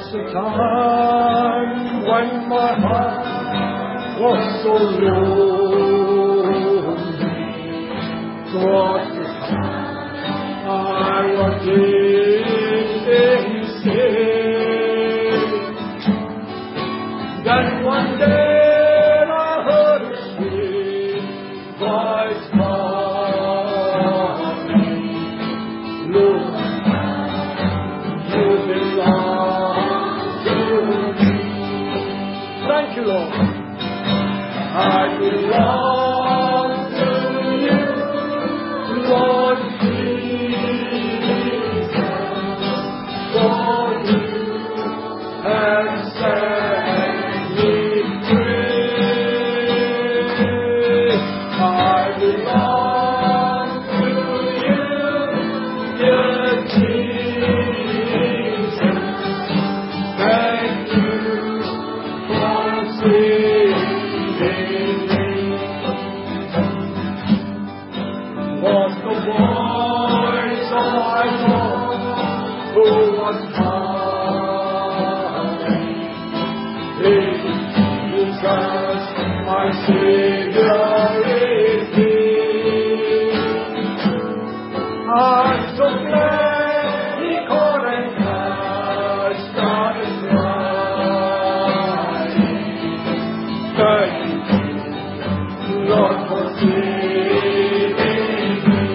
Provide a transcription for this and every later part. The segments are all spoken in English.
a time when my heart was so lonely. Was the time I was in sin. Then one day I heard a sweet voice calling, Lord, you belong to me. Thank you, Lord. I belong to you, Lord Jesus, for you have set me free. I belong to you, dear Jesus. Thank you for saving me. Was the voice of my Lord who was calling, Jesus, my Savior is He. I'm so glad He called and touched on His right. Thank you, Lord, for saving me.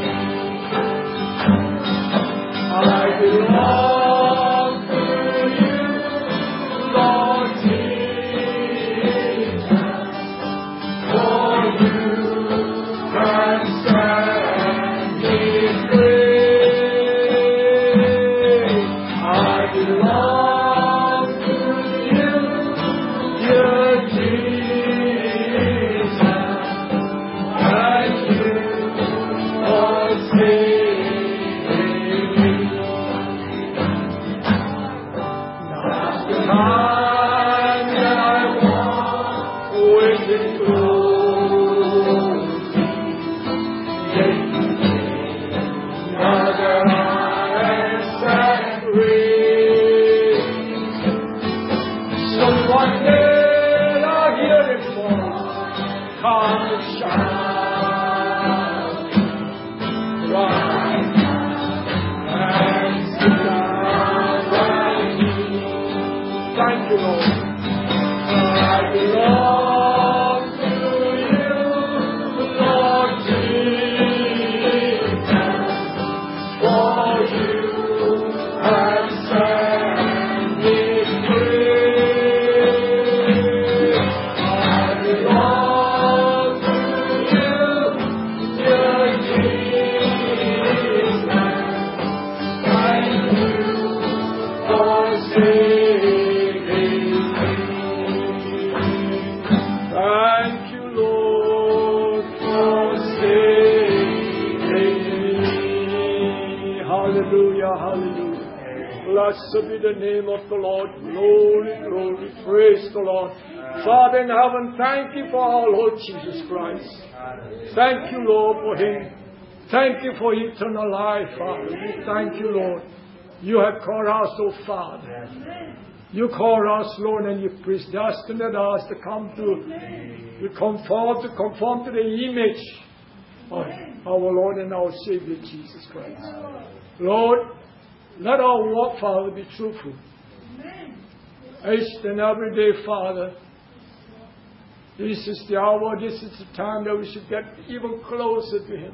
I belong to you, Lord Jesus, for you can set me free. I belong to you, dear Jesus. Thank you for saving me. Now's the time that I walk with the truth. Now that I am set free, so one day I'll hear His voice come and shout, rise and sit down right here. Thank you, Lord. I belong to you, Lord Jesus, for you have set me free. I belong to you, dear Jesus. Thank you for saving me. Thank you, Lord, for saving me. Hallelujah, hallelujah. Blessed be the name of the Lord. Glory, glory. Praise the Lord. Father in heaven, thank you for our Lord Jesus Christ. Thank you, Lord, for Him. Thank you for eternal life, Father. We thank you, Lord. You have called us, oh Father. You called us, Lord, and you predestined us to come to conform to the image of our Lord and our Savior, Jesus Christ. Lord, let our walk, Father, be truthful. Each and every day, Father, this is the hour, this is the time that we should get even closer to Him.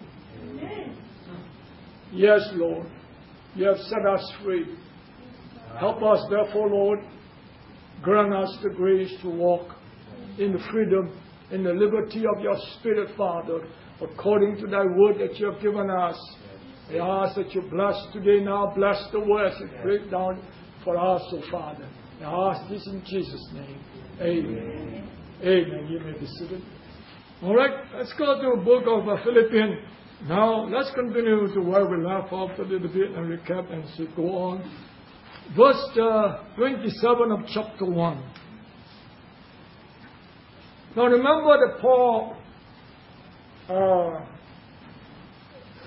Yes, Lord, you have set us free. Help us, therefore, Lord, grant us the grace to walk in the freedom, in the liberty of your Spirit, Father, according to thy word that you have given us. I ask that you bless today now, bless the words and break down for us, O Father. I ask this in Jesus' name. Amen. Amen. You may be seated. All right, let's go to the book of Philippians. Now, let's continue to where we left off a little bit and recap and so go on. Verse 27 of chapter 1. Now, remember that Paul, I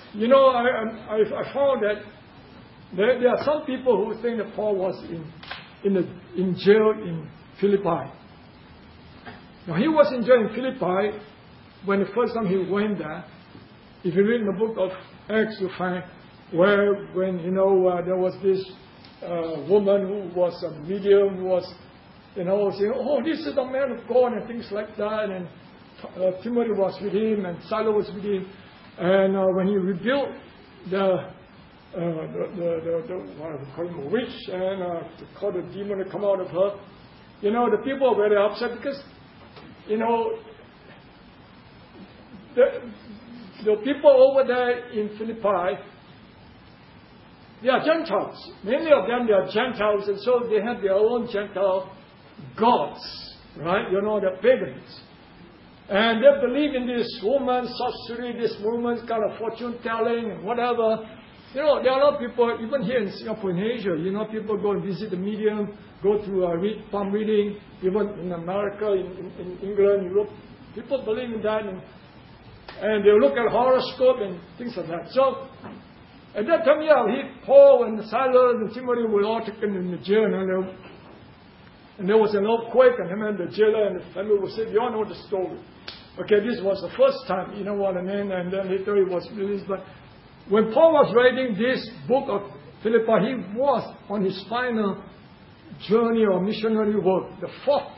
found that there are some people who think that Paul was in in jail in Philippi. Now he was in jail in Philippi when the first time he went there. If you read in the book of Acts, you find when there was this woman who was a medium, who was saying, "Oh, this is the man of God," and things like that. And Timothy was with him, and Silas was with him. And when he rebuked the what we call him, a witch, and to call the demon to come out of her, the people were very upset because, the people over there in Philippi, they are Gentiles. Many of them, they are Gentiles, and so they have their own Gentile gods, right? The pagans. And they believe in this woman's sorcery, this woman's kind of fortune telling and whatever. There are a lot of people, even here in Singapore, in Asia, people go and visit the medium, go to read palm reading, even in America, in England, Europe. People believe in that, and they look at horoscope and things like that. So, at that time, Paul and Silas and Timothy were all taken in the jail, and there was an earthquake, and the jailer and the family would say, "You all know the story." Okay, this was the first time, you know what I mean, and then later it was released. But when Paul was writing this book of Philippi, he was on his final journey of missionary work, the fourth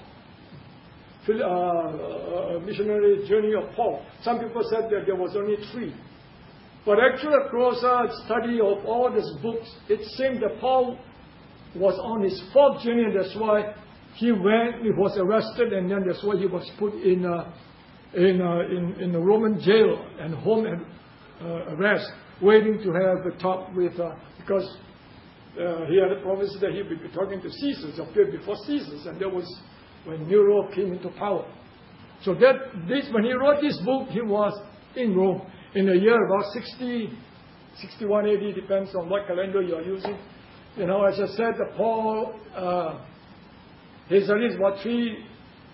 missionary journey of Paul. Some people said that there was only 3. But actually, a closer study of all these books, it seemed that Paul was on his 4th journey, and that's why he was arrested, and then that's why he was put in the Roman jail and home arrest, waiting to have a talk with, because he had a promise that he would be talking to Caesar, appeared before Caesar, and that was when Nero came into power. So when he wrote this book, he was in Rome in the year about 61 AD, depends on what calendar you are using. As I said, Paul, he's at least about 3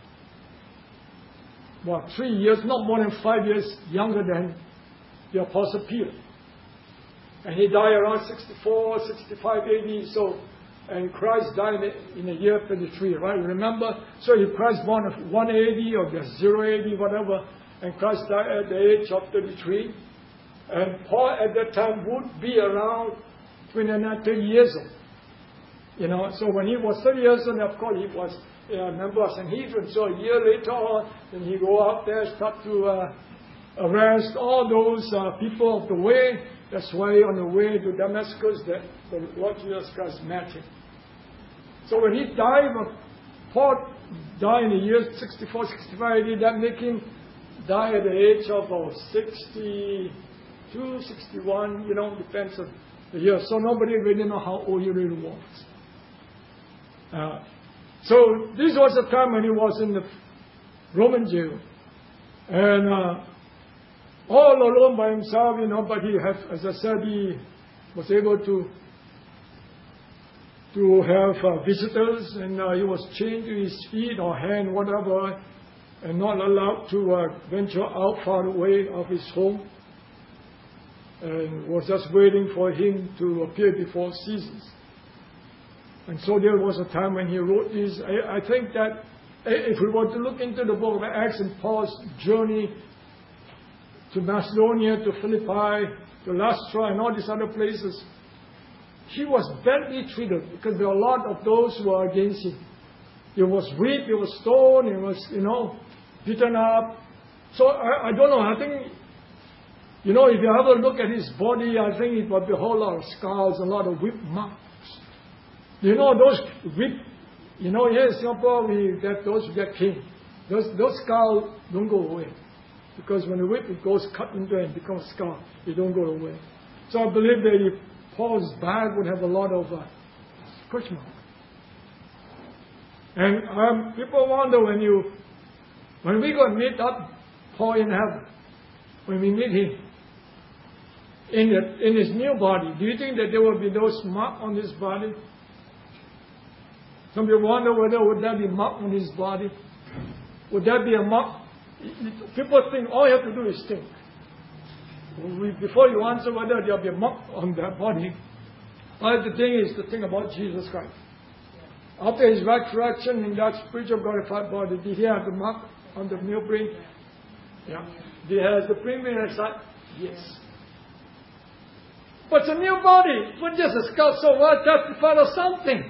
years, not more than 5 years younger than the Apostle Peter. And he died around 64, 65 AD, and Christ died in the year 33, right? Remember? So if Christ born of 1 AD or just 0 AD, whatever, and Christ died at the age of 33. And Paul at that time would be around 29, 30 years old. So when he was 30 years old, of course, he was a member of Sanhedrin. So a year later on, then he go out there, start to arrest all those people of the way. That's why on the way to Damascus, the Lord Jesus Christ met him. So when he died, Paul died in the year 64, 65 AD, that make him die at the age of 62, 61, depends on the year. So nobody really know how old he really was. So this was the time when he was in the Roman jail. And all alone by himself, but he had, as I said, he was able to have visitors, and he was chained to his feet or hand, whatever, and not allowed to venture out far away of his home, and was just waiting for him to appear before Caesar. And so there was a time when he wrote this. I think that if we were to look into the book of Acts and Paul's journey to Macedonia, to Philippi, to Lystra, and all these other places, he was badly treated because there were a lot of those who were against him. He was whipped, he was stoned, he was, beaten up. So I don't know, I think, if you have a look at his body, I think it would be a whole lot of scars, a lot of whip marks. Those whip, here in Singapore, those get cane. Those scars don't go away. Because when the whip, it goes cut into and becomes a scar. It don't go away. So I believe that if Paul's back would have a lot of scratch marks. And people wonder when we go and meet up Paul in heaven, when we meet him in his new body, do you think that there will be those marks on his body? Some people wonder whether would that be mark on his body? Would that be a mark? People think all you have to do is think. Before you answer whether there will be a mark on their body, all you have to think is to think about Jesus Christ. After his resurrection in that spiritual glorified body, did he have the mark on the new print? Yeah. Did he have the print inside? Yes. But it's a new body. But just a skull, so what? Testified of something.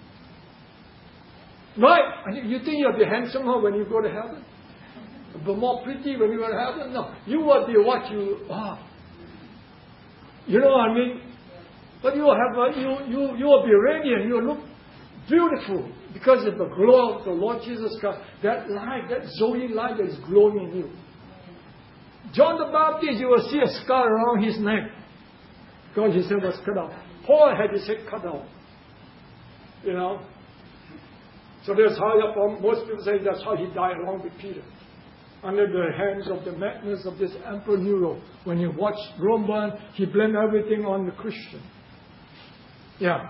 Right? And you think you'll be handsomer when you go to heaven? But more pretty when you go to heaven? No. You will be what you are. You know what I mean? But you will have you will be radiant. You will look beautiful because of the glow of the Lord Jesus Christ. That light, that Zoe light that is glowing in you. John the Baptist, you will see a scar around his neck because his head was cut off. Paul had his head cut off. You know? So that's how most people say that's how he died along with Peter. Under the hands of the madness of this Emperor Nero. When he watched Rome burn, he blamed everything on the Christian. Yeah.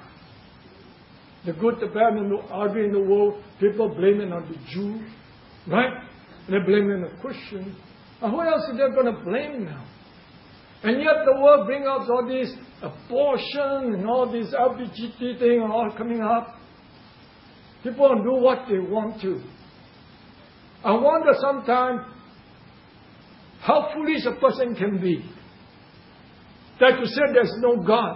The good, the bad, and the ugly in the world, people blame it on the Jew. Right? They blame it on the Christian. And who else is they going to blame now? And yet the world brings up all this abortion and all this LGBT thing all coming up. People don't do what they want to. I wonder sometimes how foolish a person can be. That to say there's no God.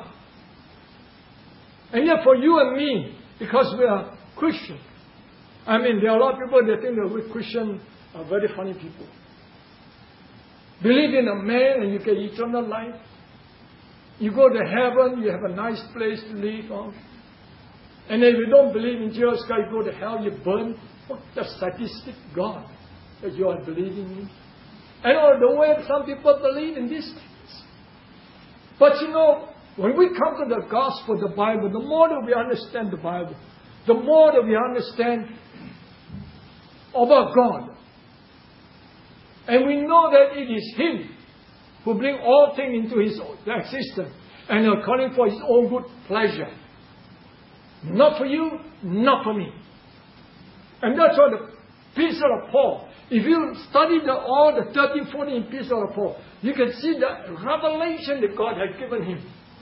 And yet for you and me, because we are Christian, I mean there are a lot of people that think that we Christians are very funny people. Believe in a man and you get eternal life. You go to heaven, you have a nice place to live on. And if you don't believe in Jesus Christ, you go to hell, you burn. What the sadistic God that you are believing in. And all the way some people believe in these things. But you know, when we come to the gospel, the Bible, the more that we understand the Bible, the more that we understand about God. And we know that it is Him who brings all things into His existence and according for His own good pleasure. Not for you, not for me. And that's what the epistle of Paul. If you study all the 13, 14 epistles of Paul, you can see the revelation that God had given him.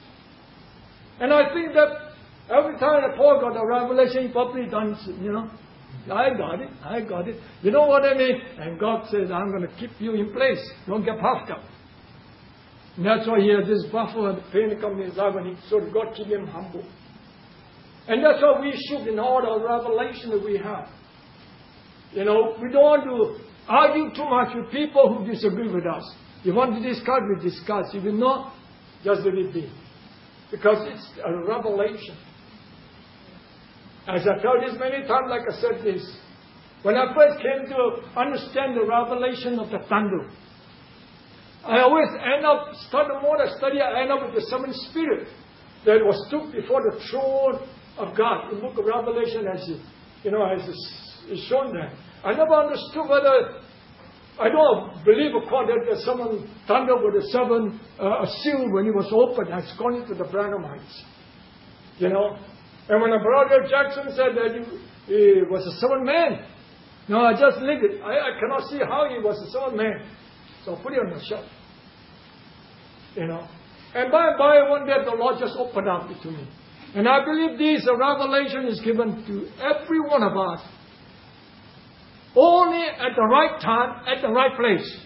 And I think that every time that Paul got a revelation, he probably done, you know, I got it. You know what I mean? And God says, I'm going to keep you in place. Don't get puffed up. And that's why he has this buffer and pain come in his life, and so God keep him humble. And that's why we should in all the revelation that we have. You know, we don't want to argue too much with people who disagree with us. You want to discuss, we discuss. If you not, just let it be. Because it's a revelation. As I told this many times, like I said this, when I first came to understand the revelation of the thunder, I always end up, the more I study, I end up with the seventh spirit that was stood before the throne of God. The book of Revelation, as is shown there. I never understood whether, I don't believe, of course, that there's someone thunder with a seven seal when it was opened has gone into the Branhamites. You know. And when Brother Jackson said that he was a seven man, no, I just leave it. I cannot see how he was a seven man. So I put it on the shelf. You know. And by and by, one day the Lord just opened up to me. And I believe this revelation is given to every one of us. Only at the right time, at the right place.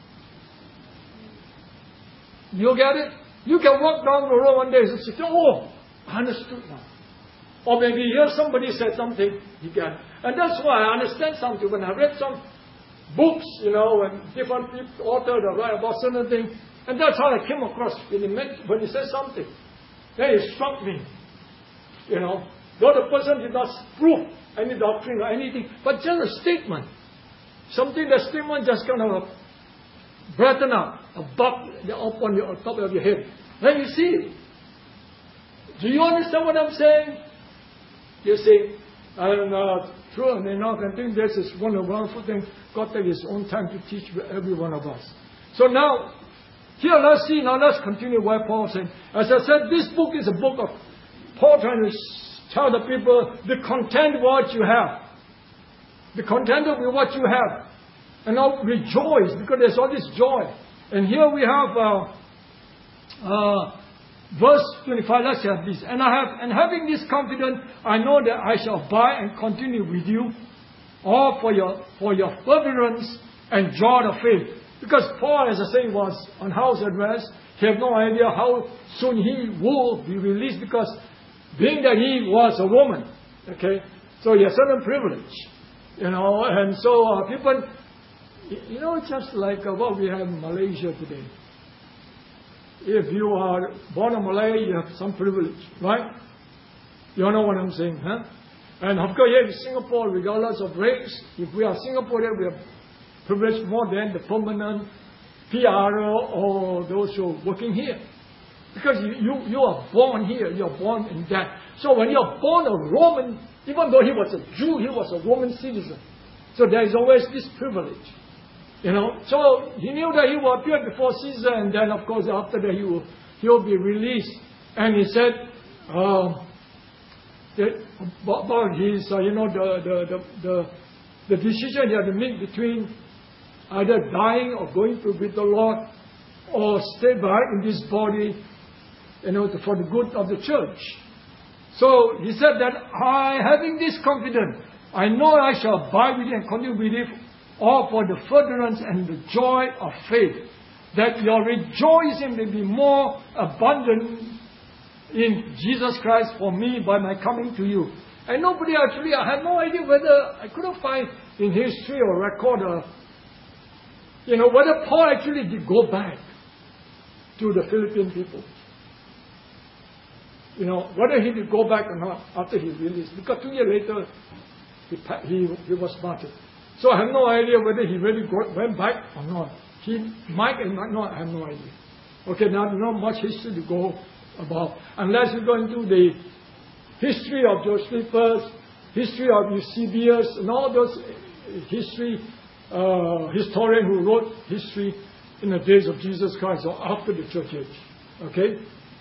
You get it? You can walk down the road one day and say, oh, I understood now. Or maybe hear somebody say something, you get it. And that's why I understand something. When I read some books, you know, and different people, authors write about certain things, and that's how I came across when he said something. Then it struck me. You know, not the person did not prove any doctrine or anything, but just a statement. Something the statement just kind of brighten up, above, up on the top of your head. Then you see it. Do you understand what I'm saying? You see, and true, and I think this is one of the wonderful things. God takes His own time to teach every one of us. So now, here let's see, now let's continue what Paul said. As I said, this book is a book of Paul trying to tell the people, be content with what you have. Be contented with what you have. And now rejoice, because there's all this joy. And here we have Verse 25, let's have this. And having this confidence, I know that I shall abide and continue with you, all for your perseverance and joy of faith. Because Paul, as I say, was on house arrest. He had no idea how soon he will be released, because being that he was a woman, okay, so he has certain privilege, and so people, just like what we have in Malaysia today. If you are born in Malay, you have some privilege, right? You know what I'm saying, huh? And of course, here in Singapore, regardless of race, if we are Singaporean, we have privilege more than the permanent PR or those who are working here. Because you are born here, you are born in that. So when you are born a Roman, even though he was a Jew, he was a Roman citizen. So there is always this privilege. So he knew that he will appear before Caesar, and then of course after that he will be released. And he said about his the decision he had to make between either dying or going to with the Lord, or stay back in this body, for the good of the church. So he said that having this confidence, I know I shall abide with you and continue with you, all for the furtherance and the joy of faith, that your rejoicing may be more abundant in Jesus Christ for me by my coming to you. And nobody actually, I had no idea whether, I couldn't find in history or record, whether Paul actually did go back to the Philippine people. Whether he did go back or not after he released. Because 2 years later, he was martyred. So I have no idea whether he really went back or not. He might and might not, I have no idea. Okay, now not much history to go about. Unless you go into the history of Josephus, history of Eusebius, and all those historian who wrote history in the days of Jesus Christ or after the church age. Okay?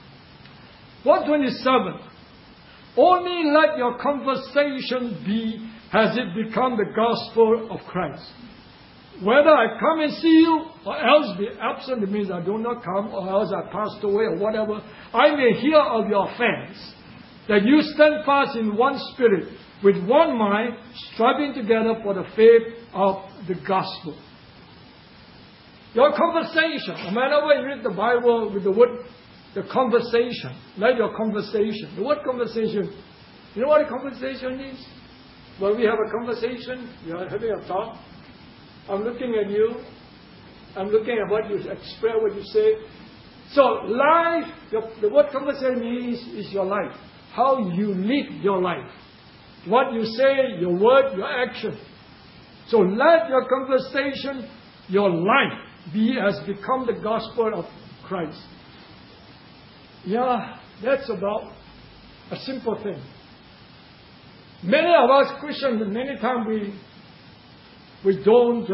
127. Only let your conversation be as it become the gospel of Christ. Whether I come and see you or else be absent, it means I do not come, or else I passed away or whatever, I may hear of your affairs, that you stand fast in one spirit, with one mind, striving together for the faith of the gospel. Your conversation, no matter where you read the Bible with the word, the conversation, let your conversation. The word conversation, you know what a conversation is? When we have a conversation, you are having a talk. I'm looking at you. I'm looking at what you express, what you say. So life, the word conversation is your life. How you live your life. What you say, your word, your action. So let your conversation, your life, be as become the gospel of Christ. Yeah, that's about a simple thing. Many of us Christians, many times we don't,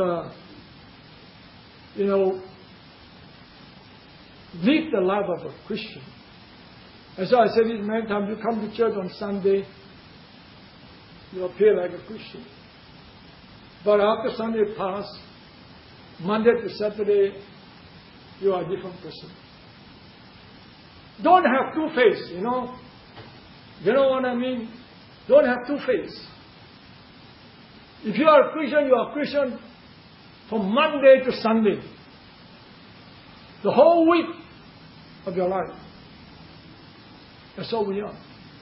live the life of a Christian. And so I said this many times, you come to church on Sunday, you appear like a Christian. But after Sunday pass, Monday to Saturday, you are a different person. Don't have two faces, You know what I mean? Don't have two faces. If you are a Christian, you are a Christian from Monday to Sunday. The whole week of your life. That's all we are.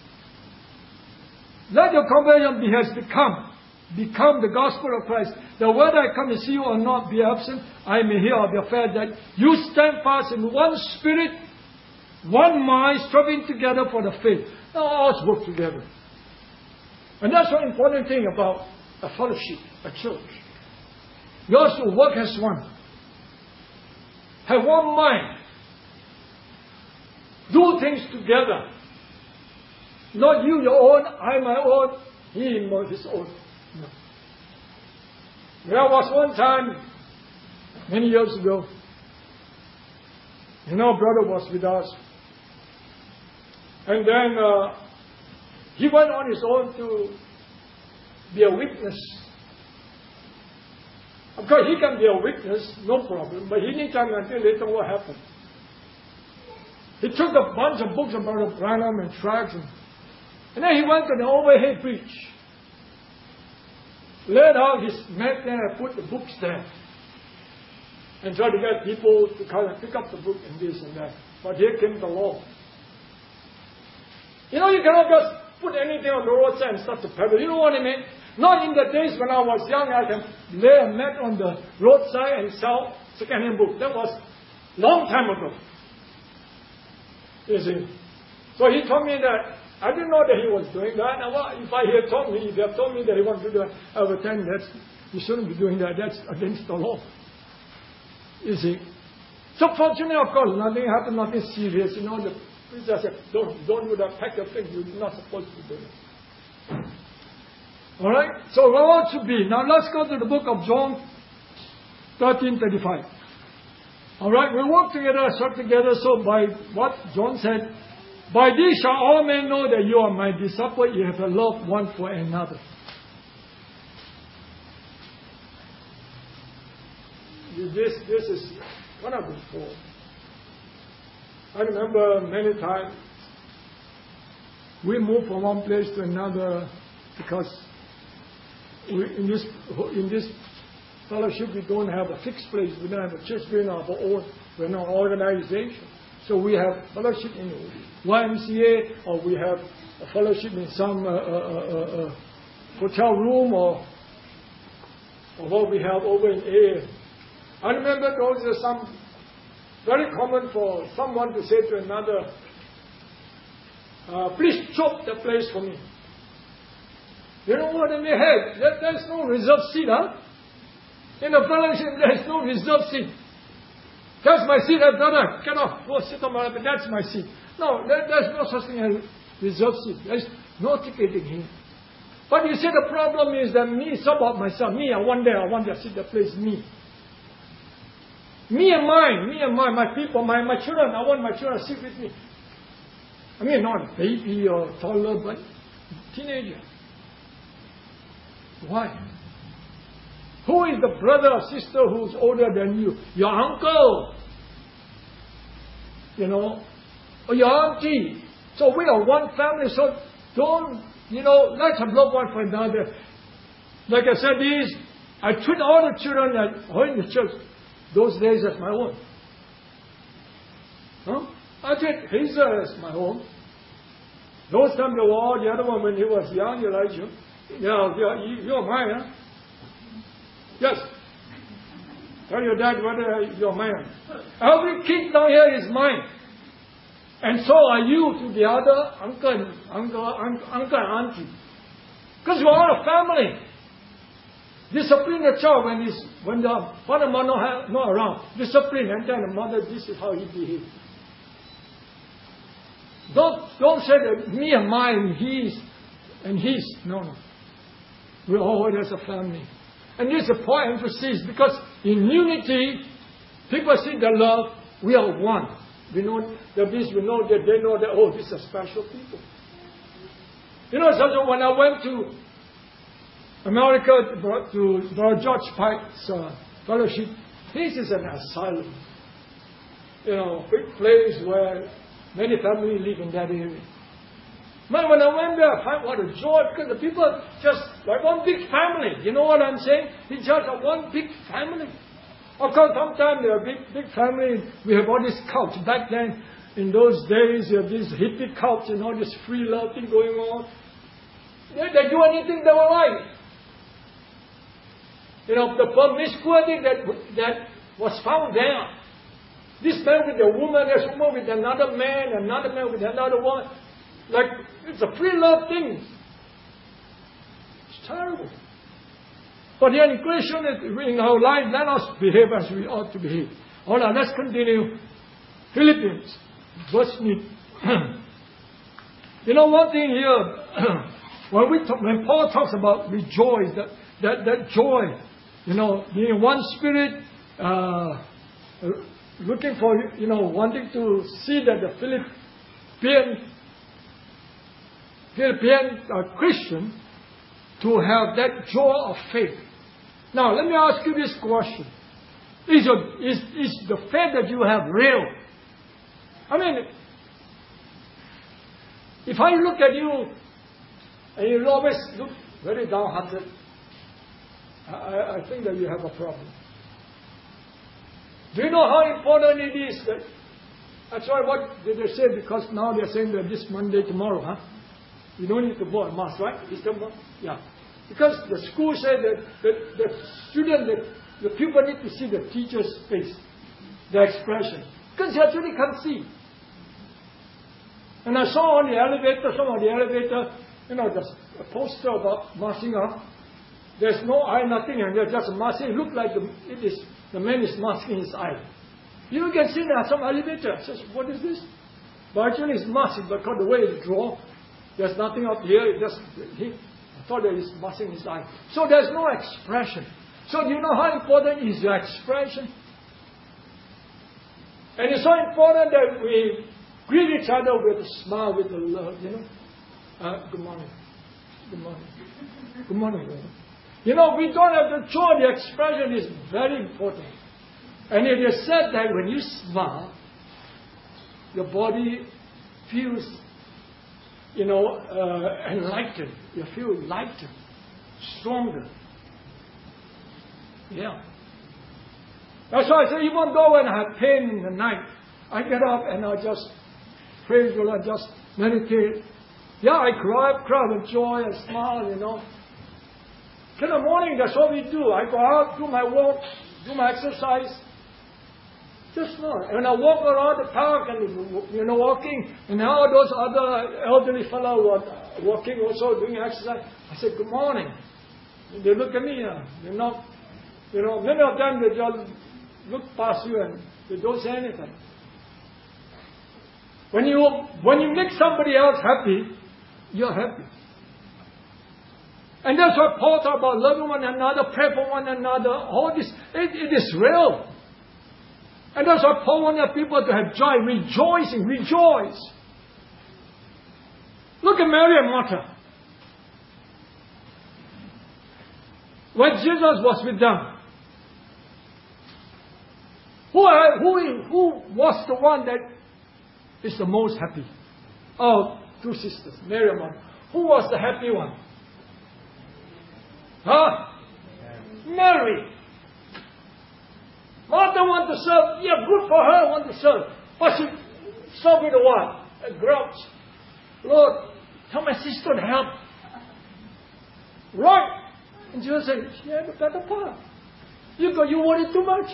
Let your conversion be has become the gospel of Christ. That whether I come and see you or not, be absent, I may hear of your faith, that you stand fast in one spirit, one mind, striving together for the faith. Now all us work together. And that's one important thing about a fellowship, a church. You also work as one. Have one mind. Do things together. Not you your own, I my own, he his own. No. There was one time, many years ago, brother was with us. And then he went on his own to be a witness. Of course, he can be a witness, no problem, but he needs time until later what happened. He took a bunch of books about Branham and tracts, and then he went to the overhead bridge, laid out his mat there and put the books there, and tried to get people to kind of pick up the book and this and that. But here came the law. You know, you cannot just put anything on the roadside and start to peddle. You know what I mean? Not in the days when I was young, I can lay a mat on the roadside and sell second-hand books. That was a long time ago. You see. So he told me that, I didn't know that he was doing that. Now, well, if he had told me that he wanted to do that, I would tell him you shouldn't be doing that. That's against the law. You see. So fortunately, of course, nothing happened, nothing serious. You know, the priest said, don't do that, pack your things. You're not supposed to do it. All right? So what should be? Now let's go to the book of John 13:35. All right? We work together, serve together. So by what John said, by this shall all men know that you are my disciples, you have a love one for another. This is what I've been told. I remember many times we moved from one place to another because in this fellowship we don't have a fixed place. We don't have a church. We're not our own. We're an organization. So we have fellowship in YMCA, or we have a fellowship in some hotel room, or what we have over in AA. I remember those are some very common for someone to say to another, please choke the place for me. You know what I mean? Hey, there's no reserved seat, huh? In the fellowship, there's no reserved seat. That's my seat, brother. Cannot go sit on my lap, that's my seat. No, there's no such thing as reserved seat. There's no ticketing here. But you see, the problem is that me, it's about myself. Me, I want to sit the place, me. Me and mine, my people, my children. I want my children to sit with me. I mean, not baby or toddler, but teenager. Why? Who is the brother or sister who's older than you? Your uncle. You know, or your auntie. So we are one family, so don't, let's have love one for another. Like I said, I treat all the children that are in the church those days as my own. Huh? I treat Hazel as my own. Those times the war, the other one when he was young, Elijah, you're mine, huh? Yes. Tell your dad whether you're mine. Every kid down here is mine. And so are you to the other uncle and auntie. Because we're all a family. Discipline the child when the father and mother not around. Discipline and tell the mother this is how he behaves. Don't say that me and mine, his and his. No. We're all as a family. And this is a point of emphasis because in unity, people see the love, we are one. We know that we know that they know that, oh, these are special people. So when I went to America to Brother George Pike's fellowship, this is an asylum. Big place where many families live in that area. Man, when I went there, I found what a joy because the people are just like one big family. You know what I'm saying? It's just one big family. Of course, sometimes they're a big family. We have all this cult. Back then, in those days, you have this hippie cult and all this free love thing going on. They do anything they will like. The promiscuity that was found there. This man with a woman, this woman with another man with another one. Like, it's a free love thing. It's terrible. But then in Christian, in our life, let us behave as we ought to behave. All right, let's continue. Philippians, verse 8. One thing here, when Paul talks about rejoice, that joy, being one spirit, looking for, wanting to see that the Philippian Christian to have that joy of faith. Now, let me ask you this question. Is the faith that you have real? I mean, If I look at you, and you always look very downhearted, I think that you have a problem. Do you know how important it is that? That's why what did they say? Because now they're saying that this Monday, tomorrow, you don't need to wear a mask, right? Yeah. Because the school said that the student, the pupil need to see the teacher's face, the expression. Because you actually can't see. And I saw on the elevator, there's a poster about masking up. There's no eye, nothing, and there's just a mask. It looks like the man is masking his eye. You can see there some elevator. Says, what is this? But actually it's masking because the way it's drawn, there's nothing up here. I thought that he's masking his eye. So there's no expression. So do you know how important is your expression? And it's so important that we greet each other with a smile, with a love, good morning. Good morning. Good morning, brother. We don't have to show the expression is very important. And it is said that when you smile, your body feels, enlightened. You feel lighter, stronger. Yeah. That's why I say, even though when I have pain in the night, I get up and I just praise the Lord, just meditate. Yeah, I cry with joy, I smile, In the morning, that's what we do. I go out, do my walk, do my exercise. Just not. And I walk around the park and, walking, and all those other elderly fellows were walking also, doing exercise. I said, good morning. And they look at me, they're not, many of them, they just look past you and they don't say anything. When you make somebody else happy, you're happy. And that's what Paul talked about, loving one another, pray for one another. All this, it is real. And that's what Paul wanted people to have joy, rejoicing, rejoice. Look at Mary and Martha. When Jesus was with them, who was the one that is the most happy? Oh, two sisters, Mary and Martha. Who was the happy one? Mary. Martha wanted to serve. Yeah, good for her, want to serve. But she served with what? A grouch. Lord, tell my sister to help. Right. And Jesus said, she had a better part. You want it too much.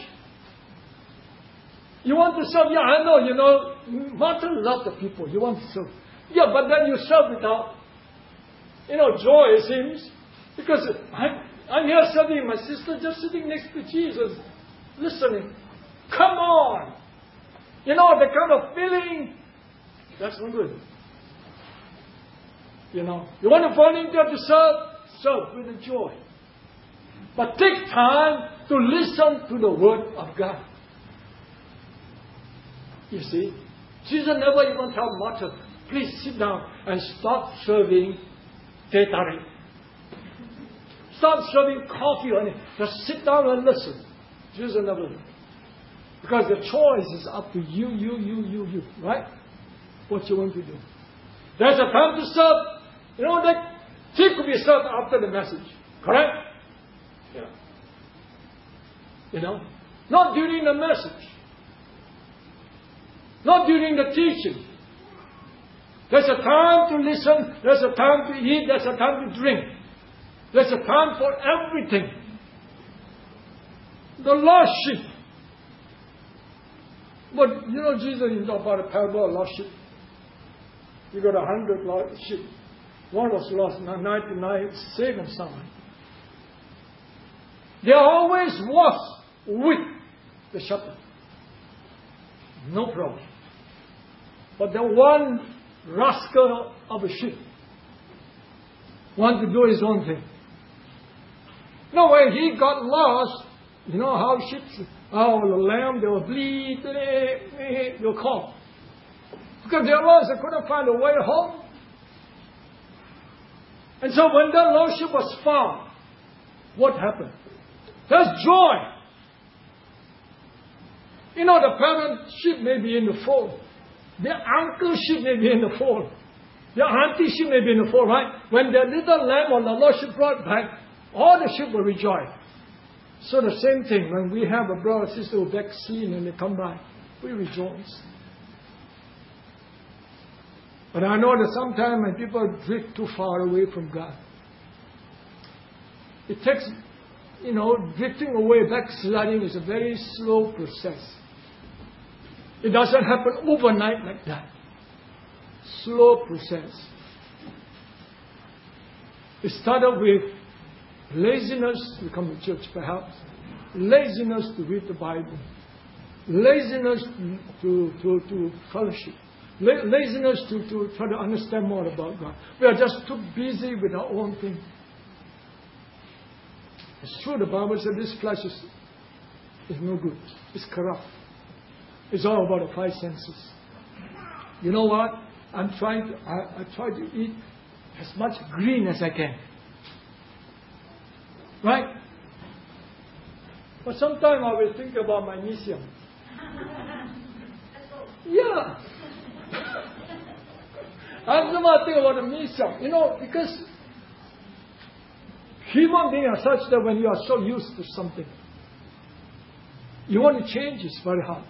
You want to serve? Yeah, I know, Martha loved the people. You want to serve. Yeah, but then you serve without, joy, it seems. Because I'm here serving my sister, just sitting next to Jesus, listening. Come on! The kind of feeling, that's not good. You want to volunteer to serve with joy. But take time to listen to the Word of God. You see, Jesus never even told Martha, please sit down and stop serving catering. Stop serving coffee or anything. Just sit down and listen. Jesus never did. Because the choice is up to you. Right? What you want to do. There's a time to serve. That tea could be served after the message. Correct? Yeah. Not during the message. Not during the teaching. There's a time to listen. There's a time to eat. There's a time to drink. There's a time for everything. The lost sheep. But Jesus is not about a parable of lost sheep. You got 100 lost sheep. One was lost, 99 saved someone. There always was with the shepherd. No problem. But the one rascal of a sheep wanted to do his own thing. When he got lost, how sheep, the lamb, they will bleed, they will call. Because they lost, they couldn't find a way home. And so when that lost sheep was found, what happened? There's joy. The parent sheep may be in the fold. The uncle sheep may be in the fold. The auntie sheep may be in the fold, right? When the little lamb or the Lord sheep brought back, all the sheep will rejoice. So the same thing, when we have a brother or sister who backslid and they come back, we rejoice. But I know that sometimes when people drift too far away from God, it takes, drifting away, backsliding is a very slow process. It doesn't happen overnight like that. Slow process. It started with laziness to come to church, perhaps. Laziness to read the Bible. Laziness to fellowship. Laziness to try to understand more about God. We are just too busy with our own thing. It's true, the Bible said this flesh is no good. It's corrupt. It's all about the five senses. You know what? I try to eat as much green as I can. Right? But sometimes I will think about my mission. Yeah. I sometimes think about the mission. Because human beings are such that when you are so used to something, you want to change, it's very hard.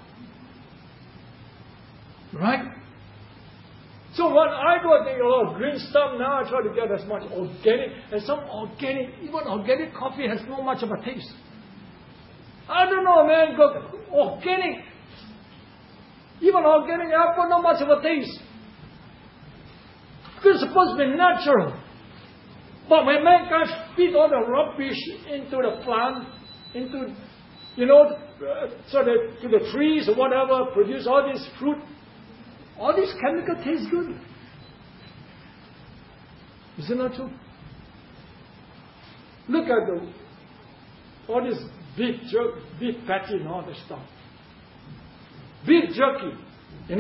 Right? So when I go and think a lot of green stuff, now I try to get as much organic. And some organic, even organic coffee has not much of a taste. I don't know, man. Organic. Even organic apple, not much of a taste. Because it's supposed to be natural. But when mankind feed all the rubbish into the plant, so that to the trees or whatever, produce all this fruit, all this chemical tastes good. Isn't that true? Look at all this beef patty and all this stuff. Beef jerky, At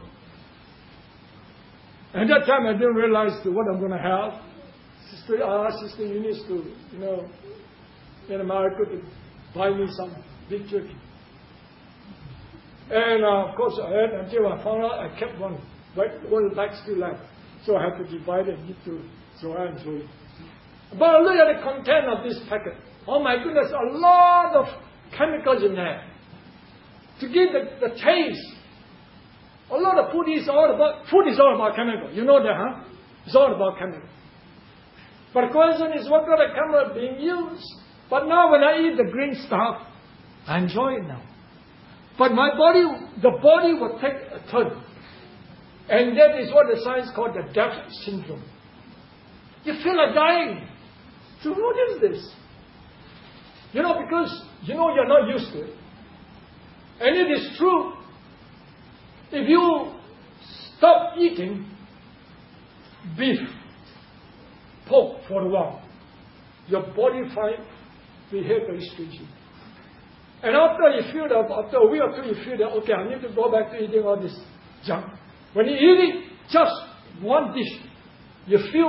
that time I didn't realize what I'm going to have. Sister Eunice to, in America to buy me some beef jerky. And of course I had until I found out I kept one bag still left. So I had to divide it and give to Zoe and Zoe. But look at the content of this packet. Oh my goodness, a lot of chemicals in there. To give the taste. A lot of food is all about chemical. You know that, huh? It's all about chemical. But the question is, what kind of chemical being used? But now when I eat the green stuff, I enjoy it now. But the body will take a turn. And that is what the science called the death syndrome. You feel like dying. So what is this? Because you're not used to it. And it is true. If you stop eating beef, pork for a while, your body behave very strangely. And after a week or two, you feel that, okay, I need to go back to eating all this junk. When you eat it, just one dish, you feel,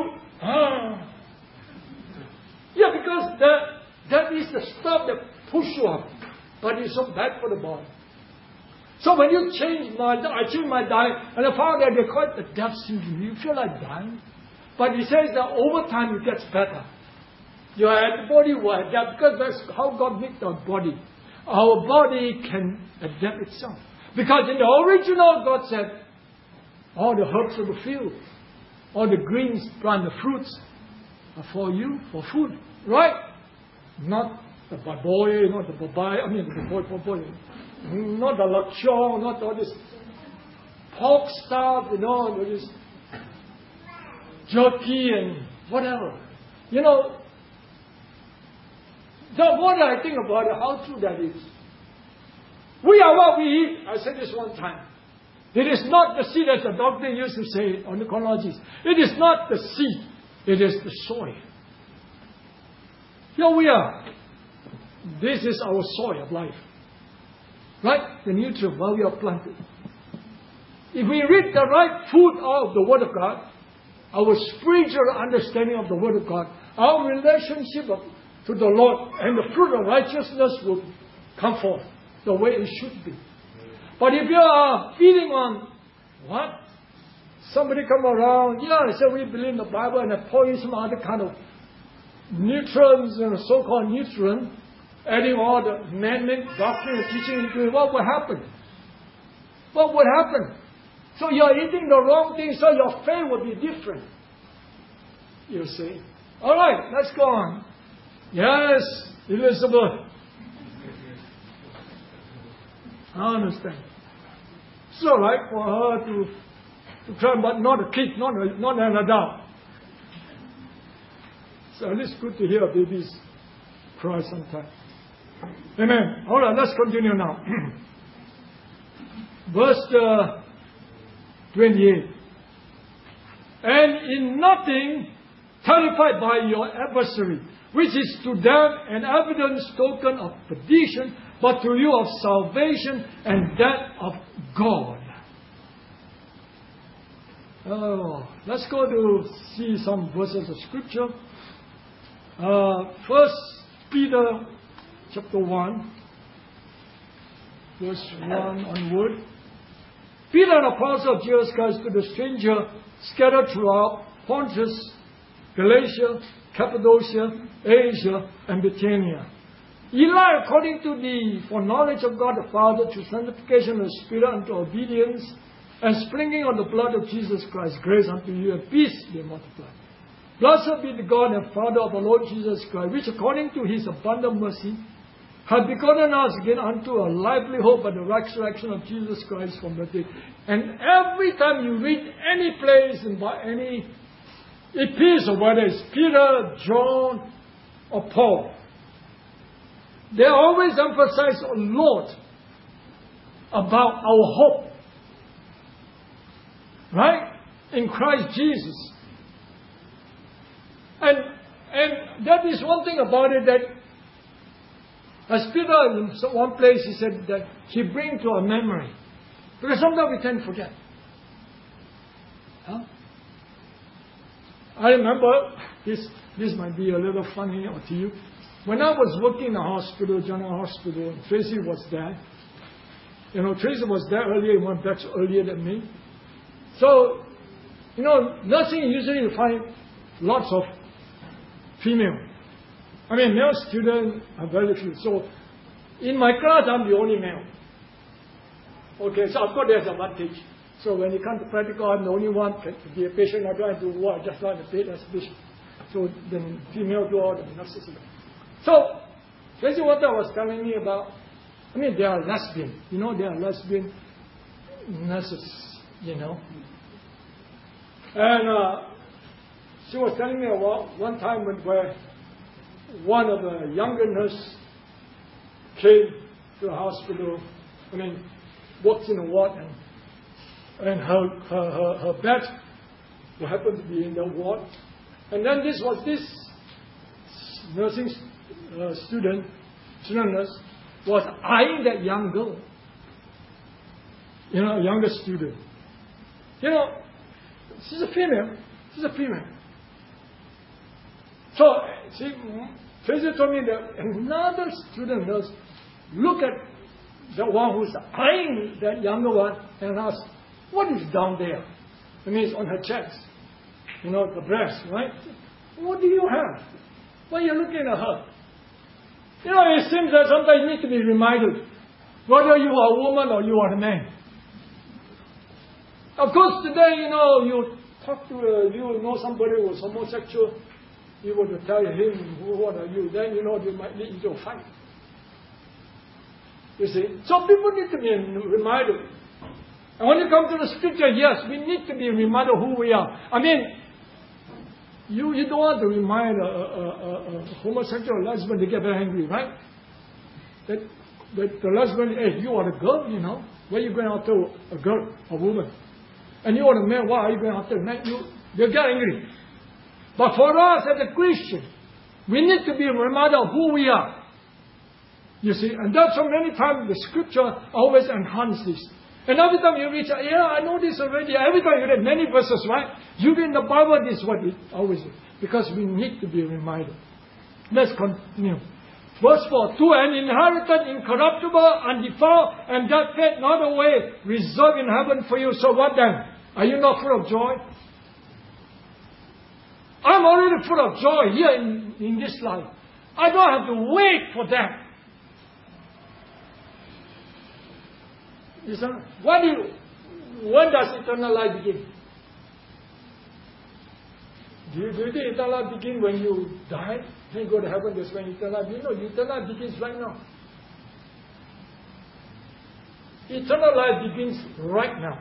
Yeah, because that is the stuff that push you up. But it's so bad for the body. So when you I changed my diet, and I found that they call it the death syndrome. You feel like dying. But he says that over time it gets better. Your body will adapt, because that's how God made our body. Our body can adapt itself. Because in the original, God said, all the herbs of the field, all the greens, plant, the fruits are for you, for food. Right? Not the baboy, not the babai, not the lechon, not all this pork stuff, all this jerky and whatever. The more I think about it, how true that is. We are what we eat. I said this one time. It is not the seed, as the doctor used to say, endocrinologist. It is not the seed. It is the soil. Here we are. This is our soil of life. Right? The nutrient where we are planted. If we read the right food out of the Word of God, our spiritual understanding of the Word of God, our relationship to the Lord, and the fruit of righteousness will come forth the way it should be. But if you are feeding on what? somebody come around, I say we believe in the Bible, and I pour you some other kind of nutrients, so-called nutrient, adding all the man-made doctrine and teaching into it, what would happen? What would happen? So you're eating the wrong thing, so your faith will be different. You see? All right, let's go on. Yes, Elizabeth. I understand. It's all right for her to try, but not a kid, not an adult. So it's good to hear babies cry sometimes. Amen. All right, let's continue now. Verse 28. And in nothing terrified by your adversary, which is to them an evident token of perdition, but to you of salvation and that of God. Let's go to see some verses of Scripture. First Peter chapter 1, verse 1 onward. Peter, an apostle of Jesus Christ, to the stranger scattered throughout Pontus, Galatia, Cappadocia, Asia, and Bithynia. Eli, according to the foreknowledge of God the Father, to sanctification of the Spirit unto obedience, and springing on the blood of Jesus Christ, grace unto you and peace be multiplied. Blessed be the God and Father of our Lord Jesus Christ, which according to His abundant mercy hath begotten us again unto a lively hope by the resurrection of Jesus Christ from the dead. And every time you read any place in any epistle, whether it's Peter, John, or Paul, they always emphasize a lot about our hope. Right? In Christ Jesus. And that is one thing about it, that as Peter in one place he said that he brings to our memory. Because sometimes we tend to forget. Huh? I remember, this might be a little funny to you. When I was working in the hospital, General Hospital, and Tracy was there. Tracy was there earlier, one batch earlier than me. So, nursing usually you find lots of female. I mean, male students are very few. So, in my class, I'm the only male. Okay, so of course there's advantage. So when you come to practical, I'm the only one to be a patient. I don't have to work, just like the bed as a patient. So the female do all the nurses. So, Tracy Water was telling me about, they are lesbian. They are lesbian nurses. And she was telling me about one time where one of the younger nurses came to the hospital, works in a ward, and her bed happened to be in the ward. And then this nursing student nurse, was eyeing that young girl. A younger student. She's a female. So, Tracy told me that another student nurse looked at the one who's eyeing that younger one and asked, what is down there? It's on her chest. The breast, right? What do you have? Why are you looking at her? It seems that sometimes you need to be reminded whether you are a woman or you are a man. Of course, today, you talk to, you know somebody who is homosexual, you want to tell him, what are you? Then, you might lead into a fight. You see? So people need to be reminded. And when you come to the Scripture, yes, we need to be reminded who we are. You don't want to remind a homosexual or lesbian to get very angry, right? That the lesbian, hey, you are a girl, why are you going after a girl, a woman? And you are a man, why are you going after a man? They'll get angry. But for us as a Christian, we need to be reminded of who we are. You see, and that's so many times the Scripture always enhances this. And every time you reach, I know this already. Every time you read many verses, right? You read the Bible, this is what it always is. Because we need to be reminded. Let's continue. Verse 4, to an inheritance incorruptible, undefiled, and that faith not away, reserved in heaven for you. So what then? Are you not full of joy? I'm already full of joy here in this life. I don't have to wait for that. Listen, when does eternal life begin? Do you think eternal life begins when you die? Then you go to heaven, that's when eternal life begins. No, eternal life begins right now. Eternal life begins right now.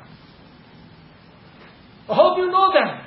I hope you know that.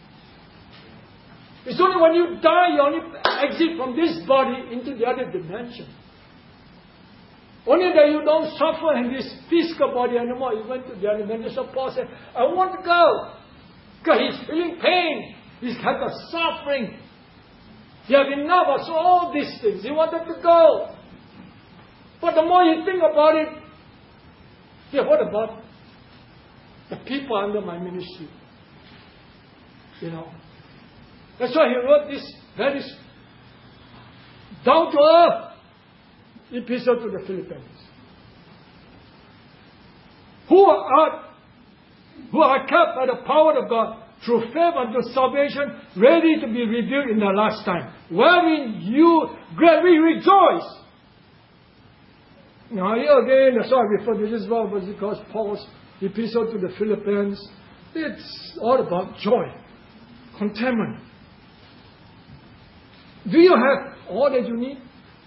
It's only when you die, you only exit from this body into the other dimension. Only that you don't suffer in this physical body anymore. You went to the other dimension. So Paul said, I want to go. Because he's feeling pain. He's had the suffering. He had enough of all these things. He wanted to go. But the more you think about it, yeah, what about the people under my ministry? You know. That's why he wrote this very down-to-earth epistle to the Philippians. Who are kept by the power of God through faith unto salvation, ready to be revealed in the last time, wherein you greatly rejoice. Now here again, that's why I refer to this verse because Paul's epistle to the Philippians, it's all about joy, contentment. Do you have all that you need?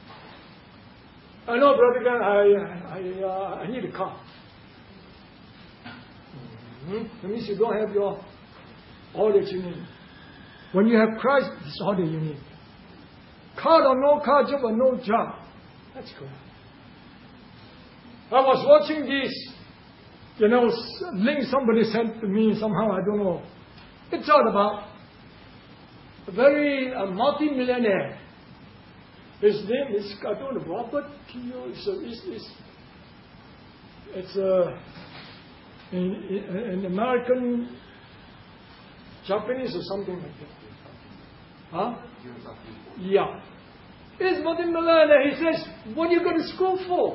I know, Brother Gan, I need a car. That means you don't have all that you need. When you have Christ, it's all that you need. Car or no car, job or no job. That's good. I was watching this, link somebody sent to me somehow, I don't know. It's all about a very multi-millionaire. His name is, I don't know, Robert Kiyosaki. It's an American, Japanese or something like that. Huh? Yeah. He's multi-millionaire. He says, what do you go to school for?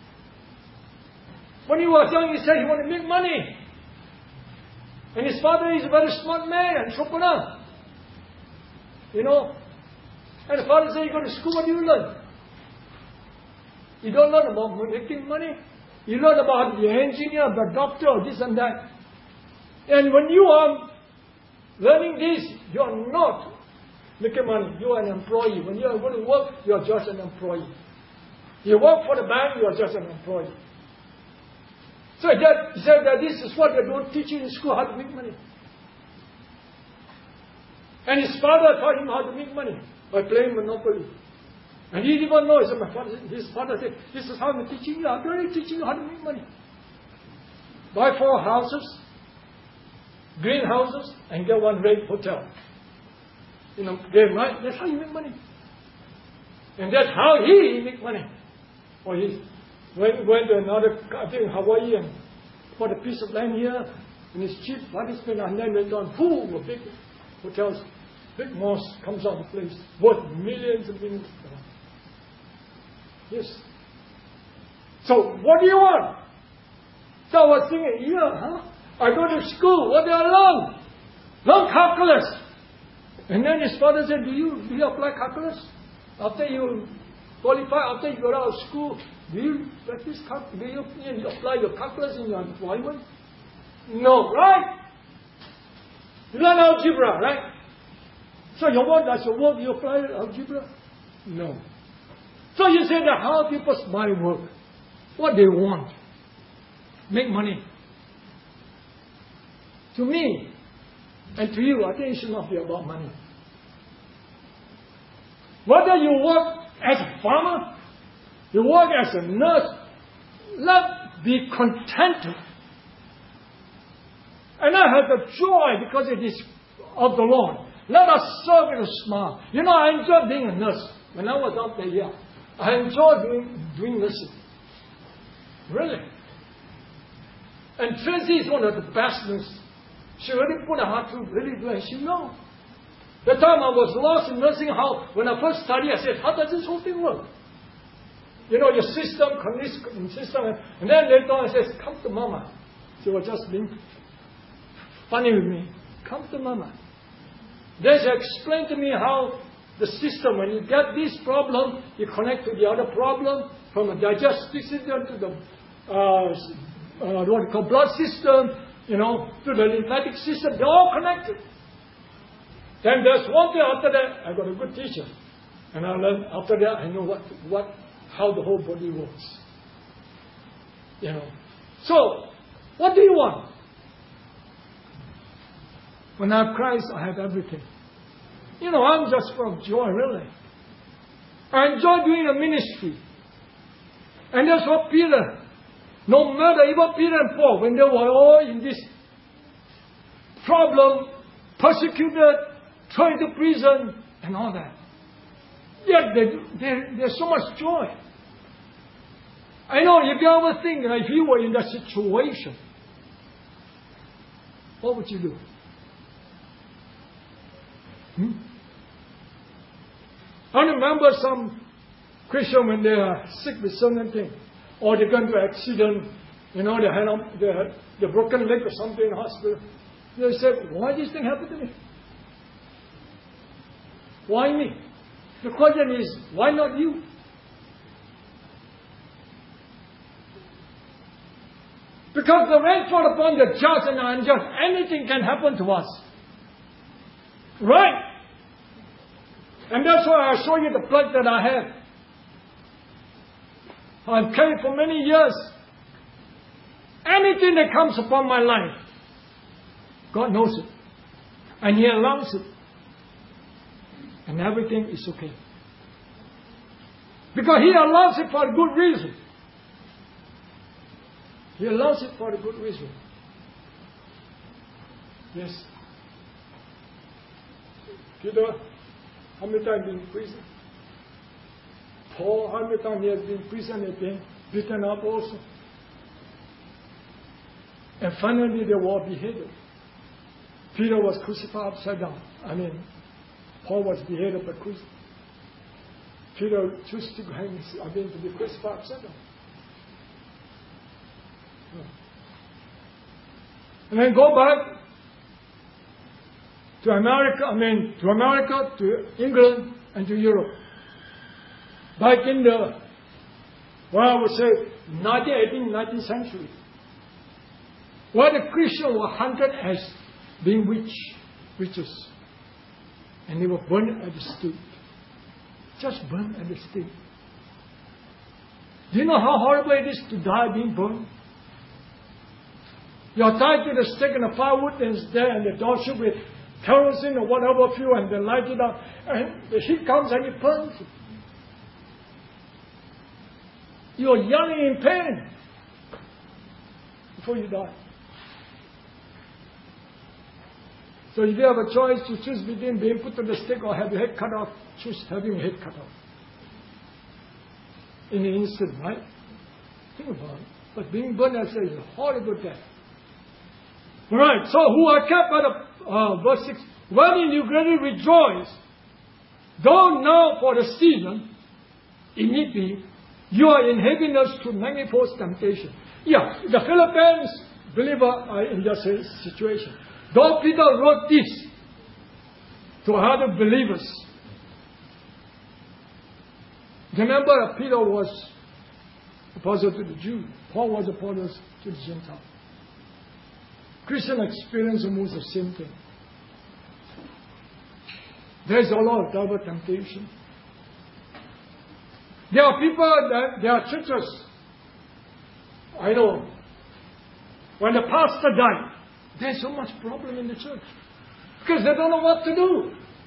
When he was young, he said he wanted to make money. And his father is a very smart man, entrepreneur. And the father said, you go to school, what do you learn? You don't learn about making money. You learn about how to be an engineer, a doctor, this and that. And when you are learning this, you are not making money. You are an employee. When you are going to work, you are just an employee. You work for the bank, you are just an employee. So he said that this is what they don't teach you in school, how to make money. And his father taught him how to make money by playing Monopoly. And he didn't even know. His father said, this is how I'm teaching you. I'm really teaching you how to make money. Buy 4 houses, greenhouses, and get 1 red hotel. Game, right? That's how you make money. And that's how he make money. Or he went to another, I think Hawaii, and bought a piece of land here, and it's cheap. What is spent on land later on? Full of big hotels, big mosque comes out of the place, worth millions and millions of dollars. Yes. So, what do you want? So I was thinking, I go to school, what do I learn? Learn calculus. And then his father said, do you apply calculus? After you qualify, after you go out of school, do you practice calculus? Do you apply your calculus in your employment? No, right? You learn algebra, right? So does your work, you apply algebra? No. So you say that how people buy work? What they want? Make money. To me, and to you, I think it should not be about money. Whether you work as a farmer, you work as a nurse, be contented. And I have the joy because it is of the Lord. Let us serve with a smile. I enjoy being a nurse. When I was out there, I enjoy doing nursing. Really. And Tracy is one of the best nurses. She really put her heart to really do it. She knows. The time I was lost in nursing home, when I first studied, I said, how does this whole thing work? Your system, and then later on I said, come to Mama. She was just being funny with me. Come to my mind. They explain to me how the system, when you get this problem, you connect to the other problem, from the digestive system to the what we call blood system, to the lymphatic system. They're all connected. Then there's one thing after that, I got a good teacher. And I learned after that, I know how the whole body works. So, what do you want? When I have Christ, I have everything. I'm just full of joy, really. I enjoy doing the ministry. And that's what Peter, no matter, even Peter and Paul, when they were all in this problem, persecuted, thrown into prison, and all that. Yet there's so much joy. I know, if you ever think, if you were in that situation, what would you do? I remember some Christian when they are sick with certain thing, or they got into an accident, they had the broken leg or something in the hospital. They said, why this thing happened to me? Why me? The question is, why not you? Because the rain fall upon the just and unjust. Anything can happen to us. Right? And that's why I show you the plague that I have. I've carried for many years. Anything that comes upon my life, God knows it. And He allows it. And everything is okay. Because He allows it for a good reason. He allows it for a good reason. Yes. Peter, how many times been in prison? Paul, how many times he has been in prison and been beaten up also? And finally they were beheaded. Peter was crucified upside down. Paul was beheaded by crucified. Peter chose to be crucified upside down. And then go back to America, to England, and to Europe. Back in the, I would say, 18th, 19th century, where the Christians were hunted as being witches. And they were burned at the stake. Just burned at the stake. Do you know how horrible it is to die being burned? You are tied to the stake and the firewood is there and the door shoot with kerosene or whatever fuel and they light it up and the heat comes and it burns you. You are yelling in pain before you die. So if you have a choice to choose between being put to the stake or have your head cut off, choose having your head cut off. In an instant, right? Think about it. But being burned as is a horrible death. Right, so who are kept by the verse 6, wherein you greatly rejoice, though now for the season, it need be, you are in heaviness to manifold temptation. Yeah, the Philippines believer are in that situation. Though Peter wrote this to other believers, remember Peter was apostle to the Jew, Paul was apostle to the Gentile. Christian experience almost the same thing. There's a lot of double temptation. There are people, there are churches, I know, when the pastor died, there's so much problem in the church. Because they don't know what to do.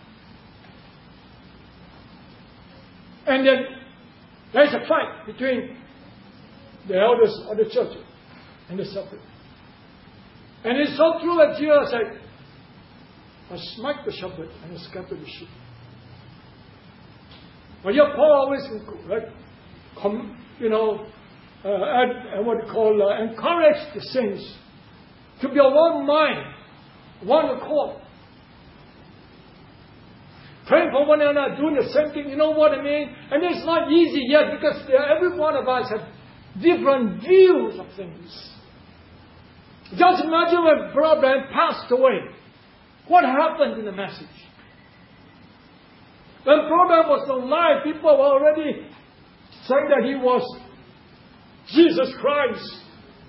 And then there's a fight between the elders of the church and the shepherd. And it's so true that Jesus said, I smite the shepherd and I scatter the sheep. But yet Paul always encourage the saints to be of one mind, one accord. Praying for one another, doing the same thing, you know what I mean? And it's not easy yet because every one of us have different views of things. Just imagine when Brother Branham passed away. What happened in the message? When Brother Branham was alive, people were already saying that he was Jesus Christ.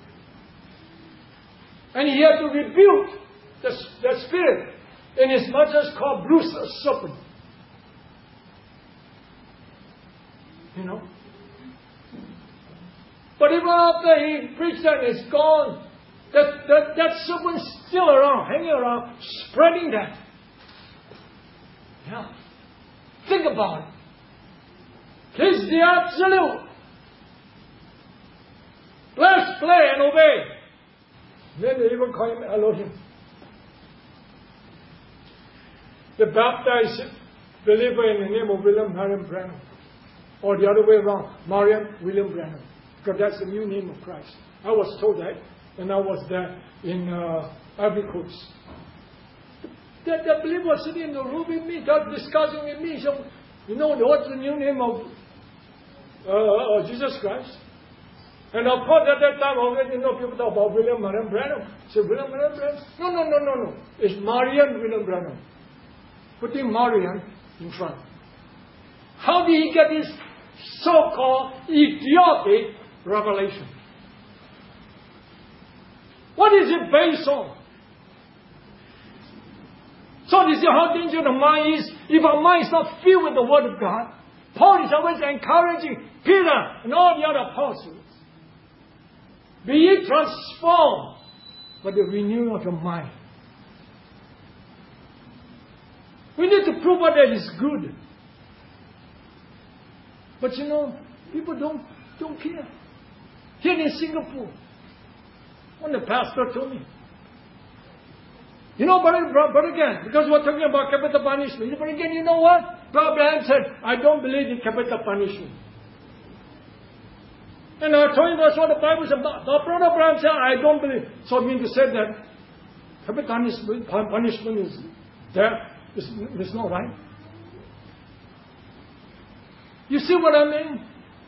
And he had to rebuke the spirit in his mother's called Bruce a serpent. You know? But even after he preached that it's gone, that serpent's still around, hanging around, spreading that. Yeah. Think about it. He's the absolute. Let's play and obey. Then they even call him Elohim. The baptized believer in the name of William Marion Branham. Or the other way around, Marion William Branham. Because that's the new name of Christ. I was told that when I was there in Ivory Coast. The believer was sitting in the room with me, discussing with me. So, you know, what's the new name of Jesus Christ? And of course, at that time, already people talk about William Marion Branham. So, William Marion Branham? No. It's Marion William Branham. Putting Marion in front. How did he get this so-called idiotic revelation? What is it based on? So this is how dangerous the mind is. If our mind is not filled with the Word of God, Paul is always encouraging Peter and all the other apostles. Be ye transformed by the renewing of your mind. We need to prove that is good. But you know, people don't care. Here in Singapore, one of the pastor told me, you know, but again, because we're talking about capital punishment, but again, you know what? Brother Branham said, I don't believe in capital punishment. And I told him that's what the Bible said. But Brother Branham said, I don't believe. So I mean to say that capital punishment is there. It's not right. You see what I mean?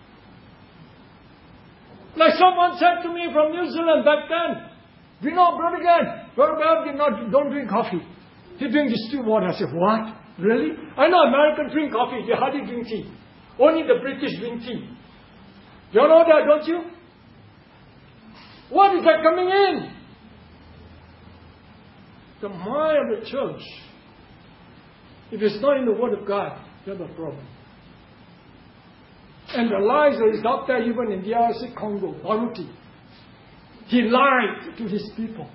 Like someone said to me from New Zealand back then, you know, Brother Branham don't drink coffee. He drinks distilled water. I said, what? Really? I know Americans drink coffee. They hardly drink tea. Only the British drink tea. You know that, don't you? What is that coming in? The mind of the church. If it's not in the Word of God, you have a problem. And the lies that is out there even in the DRC Congo, Baruti. He lied to his people.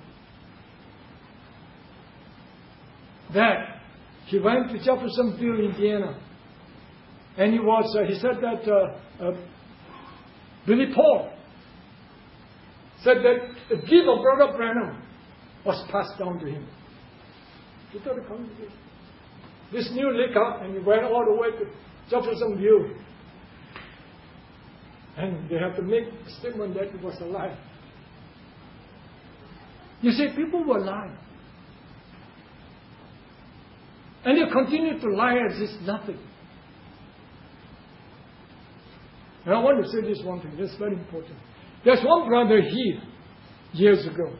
That he went to Jeffersonville, Indiana. And he said that Billy Paul said that the gift of Brother Branham was passed down to him. He told the congregation. This new liquor, and he went all the way to Jeffersonville. And they have to make a statement that it was a lie. You see, people were lying. And they continue to lie as if nothing. And I want to say this one thing, that's very important. There's one brother here, years ago.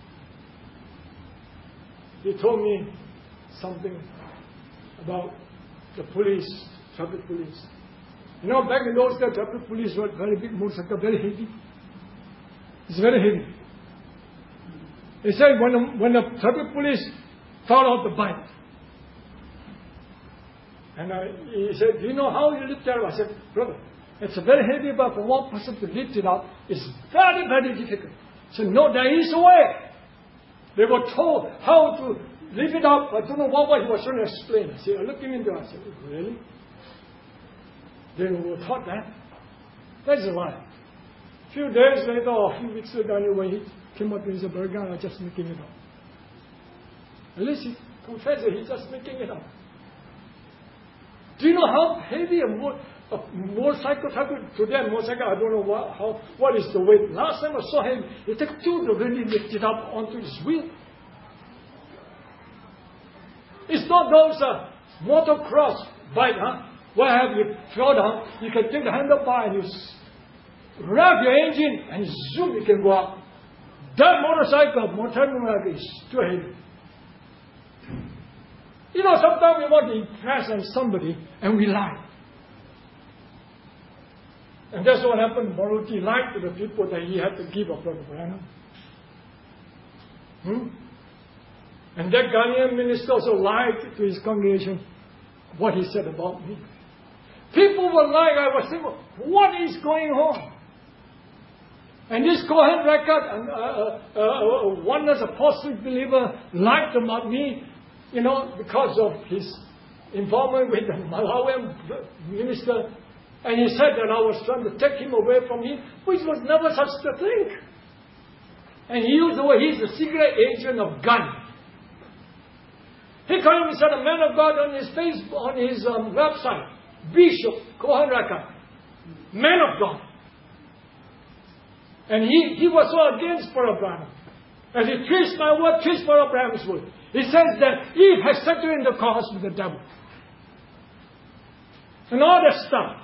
He told me something about the police, traffic police. You know, back in those days, traffic police were very big motorcycle, very heavy. It's very heavy. He said when the traffic police found out the bike, and he said, do you know how you lift it up? I said, brother, it's very heavy, but for one person to lift it up, it's very, very difficult. So no, there is a way. They were told how to lift it up. I don't know what he was trying to explain. I said, I looked him into it. I said, really? They were taught that? That's a lie. A few days later, or a few weeks later, when he came up with his burger, I was just making it up. At least he confessed that he's just making it up. Do you know how heavy a motorcycle, today motorcycle, I don't know what is the weight. Last time I saw him, it took two to really lift it up onto his wheel. It's not those motocross bike, where have you fall down, you can take the handlebar and you rev your engine and zoom, you can go up. That motorcycle is too heavy. You know, sometimes we want to impress on somebody and we lie. And that's what happened. Moruti lied to the people that he had to give up Brother Branham. And that Ghanaian minister also lied to his congregation what he said about me. People were lying. I was thinking, what is going on? And this Cohen record, oneness apostolic believer lied about me, you know, because of his involvement with the Malawian minister. And he said that I was trying to take him away from him, which was never such a thing. And he used the word, he's a secret agent of God. He called himself a man of God on his Facebook, on his website. Bishop Cohen Record. Man of God. And he was so against Brother Branham. As he twists my word, twists Brother Branham's word. He says that Eve has set you in the cause with the devil. And all that stuff.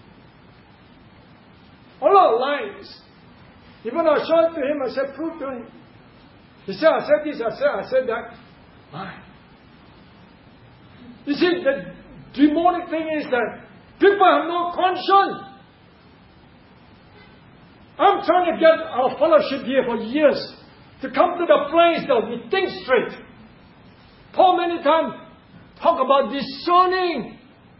A lot of lies. Even I showed it to him, I said, prove to him. He said, I said this, I said that. Why? You see, the demonic thing is that people have no conscience. I'm trying to get our fellowship here for years to come to the place that we think straight. Paul many times talk about discerning.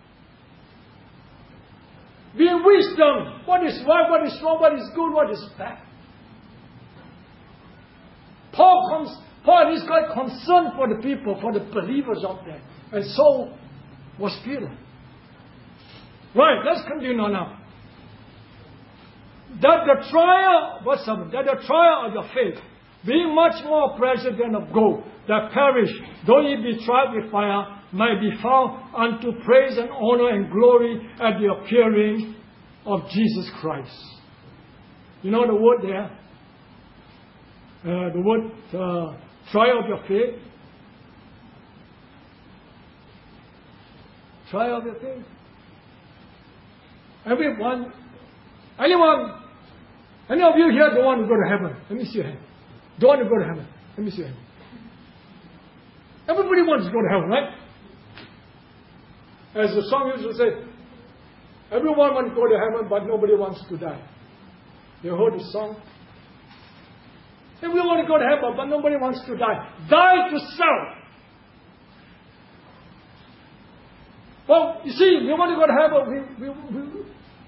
Being wisdom. What is right, what is wrong, what is good, what is bad. Paul is quite concerned for the people, for the believers out there. And so was Peter. Right, let's continue now. That the trial of your faith, being much more precious than of gold, that perish, though ye be tried with fire, might be found unto praise and honor and glory at the appearing of Jesus Christ. You know the word there? The word trial of your faith. Trial of your faith. Any of you here don't want to go to heaven? Let me see your hand. Don't want to go to heaven? Let me see your hand. Everybody wants to go to heaven, right? As the song used to say, everyone wants to go to heaven, but nobody wants to die. You heard the song? Everyone wants to go to heaven, but nobody wants to die. Die to self. Well, you see, we want to go to heaven.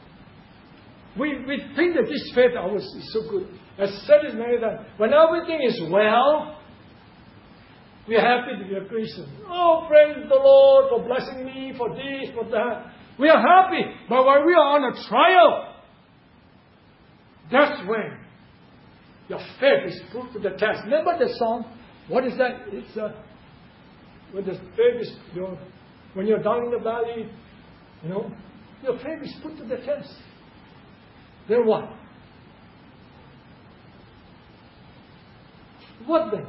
We think that this faith of ours is so good. As said it many times, when everything is well, we are happy to be a Christian. Oh, praise the Lord for blessing me, for this, for that. We are happy. But when we are on a trial, that's when your faith is put to the test. Remember the song? What is that? It's when the faith is, when you're down in the valley, your faith is put to the test. Then what? What then?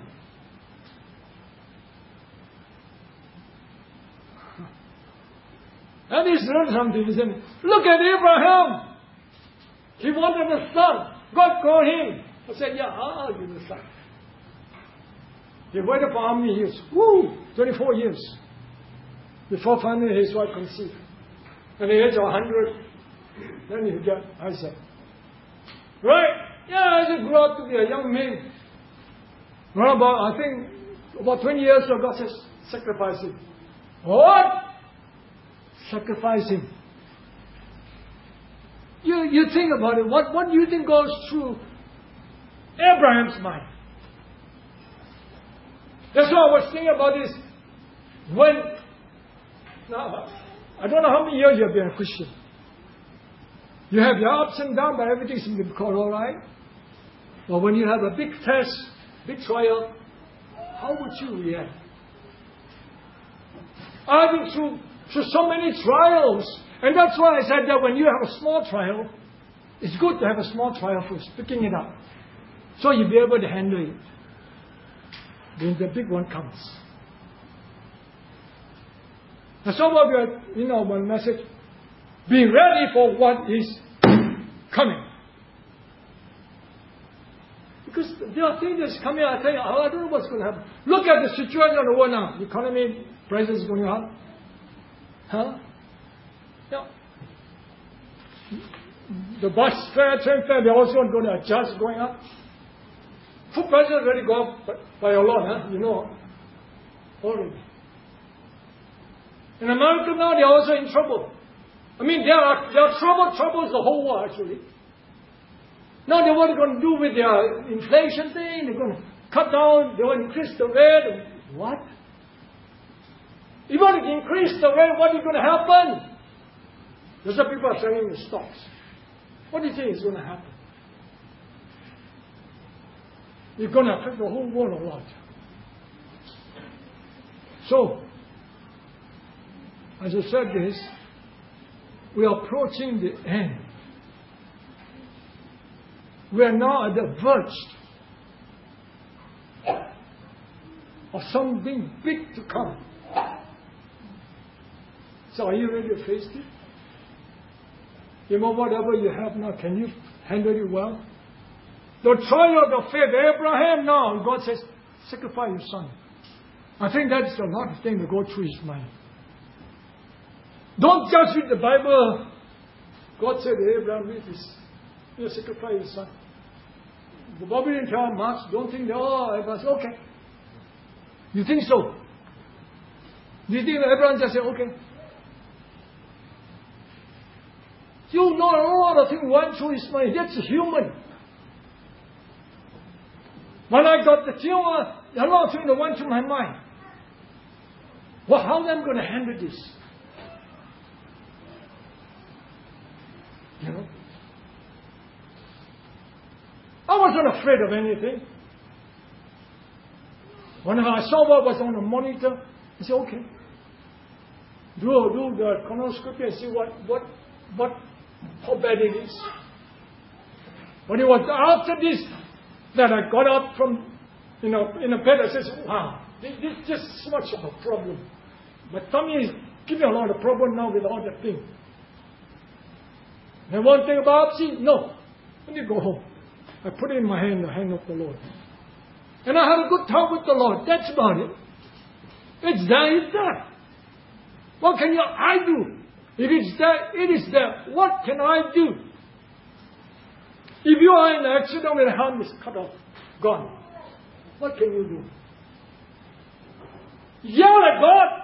And he's learned something. He said, look at Abraham. He wanted a son. God called him. I said, yeah, I'll give you the son. He waited for how many years? 24 years. Before finally his wife conceived. And at the age of 100, then he got Isaac. Right? Yeah, Isaac grew up to be a young man. Well, I think about 20 years ago, God says, sacrifice him. What? Sacrifice him. You think about it. What do you think goes through Abraham's mind? That's what I was thinking about this. Now, I don't know how many years you've been a Christian. You have your ups and downs, but everything seems to be all right. But when you have a big test, big trial, how would you react? I've been through so many trials. And that's why I said that when you have a small trial, it's good to have a small trial first, picking it up. So you'll be able to handle it when the big one comes. And some of you, my message, be ready for what is coming. Because there are things that's coming, I tell you, I don't know what's going to happen. Look at the situation of the world now. The economy, prices going up. Huh? Yeah. The bus fare, train fare, they're also going to adjust going up. Food prices already go up by a lot, huh? You know. Already. In America now, they're also in trouble. I mean, there are troubles the whole world, actually. Now they what they're going to do with their inflation thing, they're going to cut down, they want to increase the rate. What? If you want to increase the rate, what is going to happen? Those are people are selling the stocks. What do you think is going to happen? It's going to affect the whole world a lot. So, as I said this, we are approaching the end. We are now at the verge of something big to come. So are you ready to face it? You know, whatever you have now, can you handle it well? The trial of faith, Abraham now, God says, sacrifice your son. I think that's a lot of things to go through his mind. Don't just read the Bible. God said to Abraham, read this. You sacrifice your son. The Bible didn't tell him much. Don't think, Abraham said, okay. You think so? Do you think Abraham just said, okay? You know a lot of things went through his mind. That's human. When I got the tumor, a lot of things went through my mind. Well, how am I going to handle this? You know? I wasn't afraid of anything. Whenever I saw what was on the monitor, I said, okay. Do the colonoscopy and see how bad it is. When it was after this that I got up from, in a bed, I said, wow, this is just so much of a problem. My tummy is giving a lot of problem now with all that thing. And one thing about biopsy, no. Let me go home. I put it in my hand, the hand of the Lord. And I had a good talk with the Lord. That's about it. It's there, it's there. What can I do? If it's there, it is there. What can I do? If you are in an accident where the hand is cut off, gone, what can you do? Yell at God.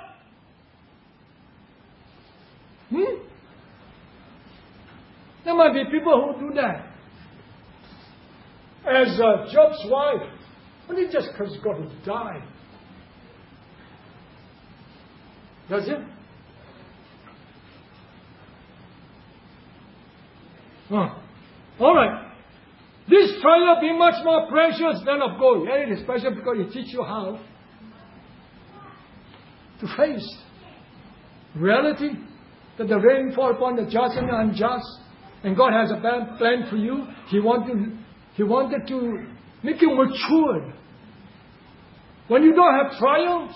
There might be people who do that. As Job's wife, but it just because God will die. Does it? All right. This trial be much more precious than of gold. Yeah, it is precious because it teaches you how to face reality, that the rain fall upon the just and the unjust, and God has a bad plan for you. He wanted to make you matured. When you don't have trials,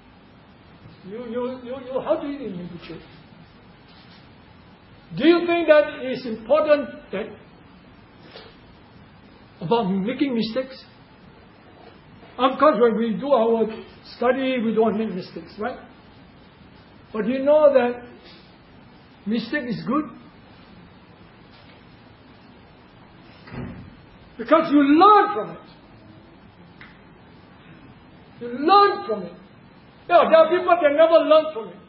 how do you mature? Do you think that it's important about making mistakes? Of course, when we do our study, we don't make mistakes, right? But you know that mistake is good. Because you learn from it. You learn from it. Yeah, there are people that never learn from it.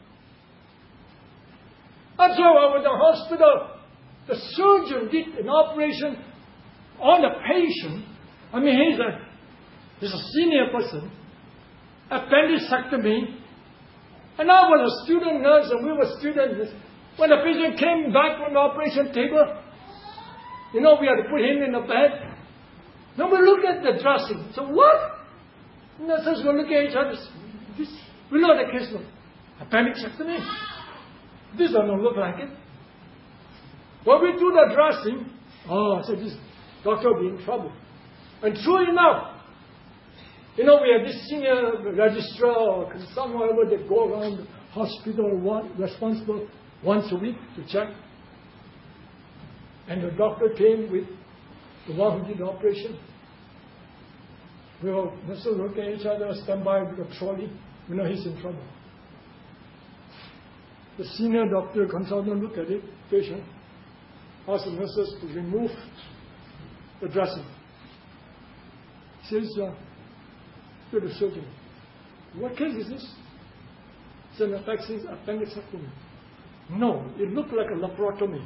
And so I was in the hospital. The surgeon did an operation on the patient. I mean, he's a senior person. Appendicectomy. And I was a student nurse and we were students. When the patient came back from the operation table, we had to put him in the bed. Now we look at the dressing. So what? Nurses will look at each other. We know the case. Appendicectomy. This doesn't look like it. When we do the dressing, I said, this doctor will be in trouble. And true enough, we have this senior registrar or consultant, whatever, that go around the hospital responsible once a week to check. And the doctor came with the one who did the operation. We will also look at each other, stand by with a trolley. We know he's in trouble. The senior doctor, consultant, look at it, patient, ask the nurses to remove the dressing. He says to the surgeon, what case is this? It's an appendectomy. No, it looked like a laparotomy.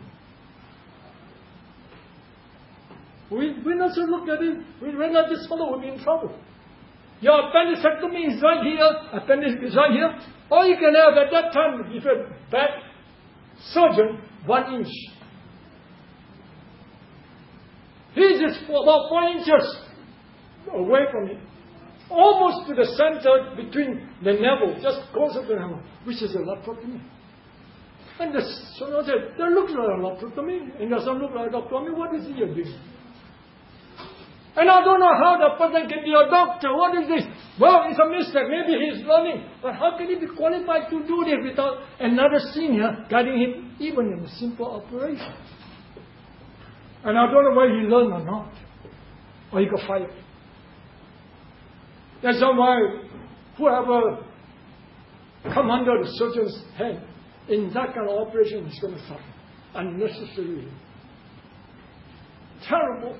We not so look at it. We realize this fellow will be in trouble. Your appendectomy is right here, appendix is right here. All you can have at that time, if a bad surgeon, 1 inch. His is about 4 inches away from it. Almost to the center between the navel, just closer to the navel, which is a laparotomy. And the surgeon said, that looks like a laparotomy. And the son look like a laparotomy. What is he doing? And I don't know how the person can be a doctor. What is this? Well, it's a mistake. Maybe he's learning. But how can he be qualified to do this without another senior guiding him, even in a simple operation? And I don't know whether he learned or not. Or he got fired. That's why whoever come under the surgeon's hand in that kind of operation is going to suffer unnecessarily. Terrible.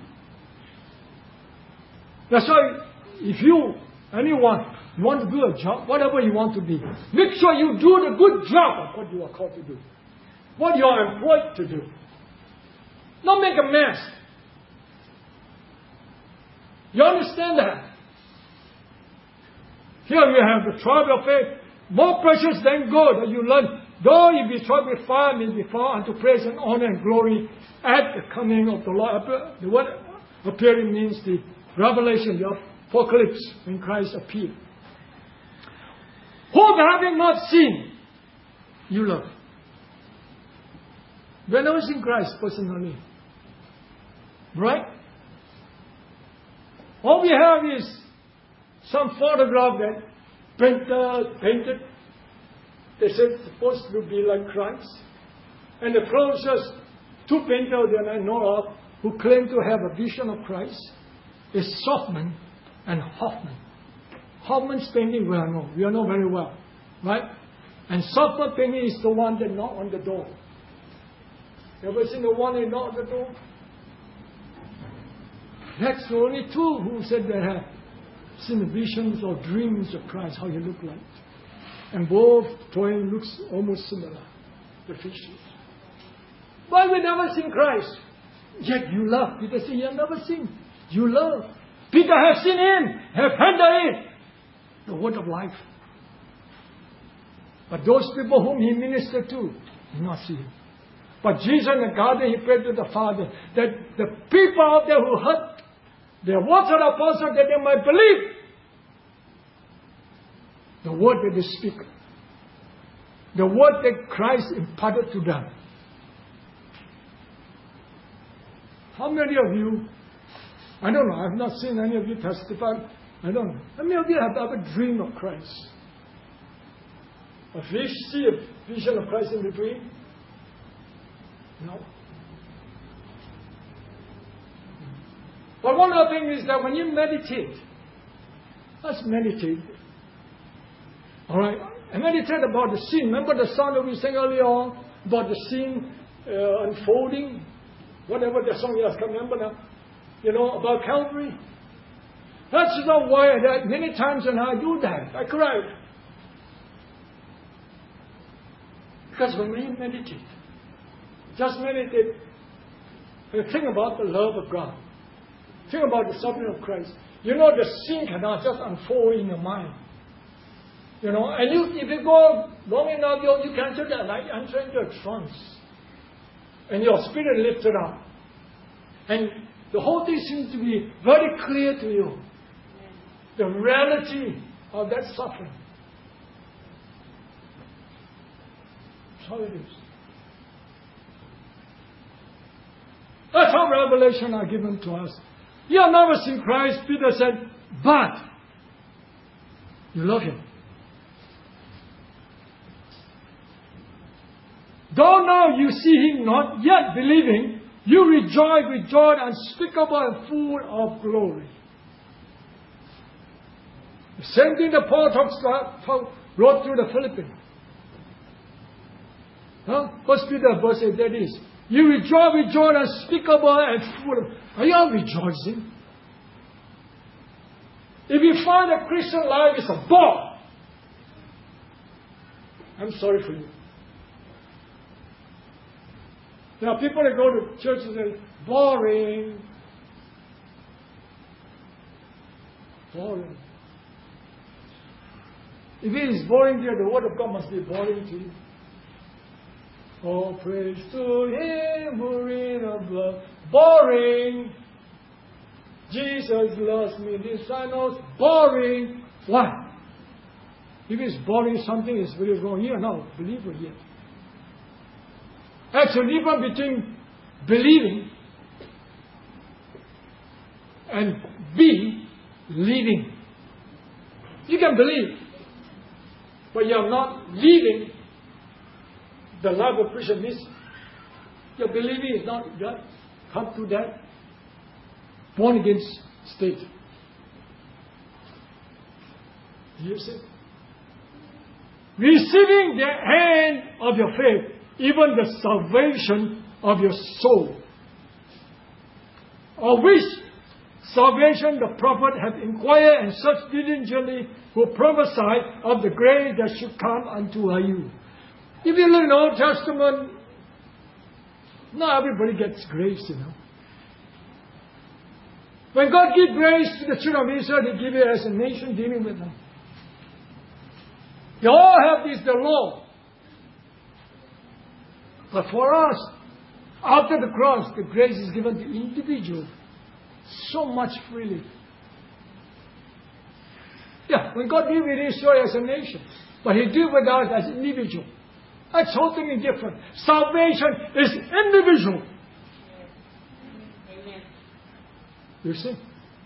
That's why if anyone, you want to do a job, whatever you want to be, make sure you do the good job of what you are called to do. What you are employed to do. Not make a mess. You understand that? Here we have the trial of faith, more precious than gold that you learn. Though you be tried with fire, may be found unto praise and honor and glory at the coming of the Lord. The word appearing means the revelation, the apocalypse, when Christ appeared. Hope having not seen, you love. When I was in Christ personally, right? All we have is some photograph that printer painted. They said it's supposed to be like Christ. And the closest two painters that I know of who claim to have a vision of Christ is Softman and Hoffman. Hoffman's painting we all know very well, right? And Softman painting is the one that knocked on the door. Ever seen the one that knocked on the door? That's the only two who said they have seen the visions or dreams of Christ, how he looked like. And both twin looks almost similar, the features. But we never seen Christ. Yet you love. Peter said, you have never seen. You love. Peter has seen him, have handled it. The word of life. But those people whom he ministered to did not see him. But Jesus in the garden, he prayed to the Father that the people out there who heard their words of the apostle, that they might believe the word that they speak. The word that Christ imparted to them. How many of you, I don't know, I've not seen any of you testify, I don't know. How many of you have ever dreamed of Christ? See a vision of Christ in the dream? No. But one other thing is that when you meditate, let's meditate. Alright? And meditate about the scene. Remember the song that we sang earlier on? About the scene unfolding? Whatever the song is, I can't remember now. You know, about Calvary. That's not why that many times when I do that, I cry. Because when we meditate, just meditate and think about the love of God. Think about the suffering of Christ. You know, the scene cannot just unfold in your mind. You know, and if you go long enough, you can enter that, like enter into a trance. And your spirit lifted up. And the whole thing seems to be very clear to you. The reality of that suffering. That's how it is. That's how revelation are given to us. You have never seen Christ, Peter said, but you love him. Though now you see him not, yet believing, you rejoice with joy unspeakable and full of glory. Same thing the Paul wrote through the Philippines. Huh? 1 Peter verse 8, that is. You rejoice with joy unspeakable and full. Are you all rejoicing? If you find that Christian life is a bore, I'm sorry for you. There are people that go to church and say, boring. Boring. If it is boring to you, the Word of God must be boring to you. Oh, praise to Him who reigns above. Boring. Jesus loves me, disciples. Boring. Why? If it's boring, something is very wrong. You are not a believer yet. Actually, even between believing and living. You can believe, but you are not living the life of Christian means. Your believing is not yet come to that born again state. Do you see? Receiving the hand of your faith, even the salvation of your soul, of which salvation the prophet hath inquired and searched diligently, who prophesied of the grace that should come unto you. If you look in the Old Testament, not everybody gets grace, you know. When God gives grace to the children of Israel, He gives it as a nation dealing with them. They all have this, the law. But for us, after the cross, the grace is given to individual so much freely. Yeah, when God deals with Israel as a nation, but He deals with us as individual. That's totally different. Salvation is individual. Amen. You see?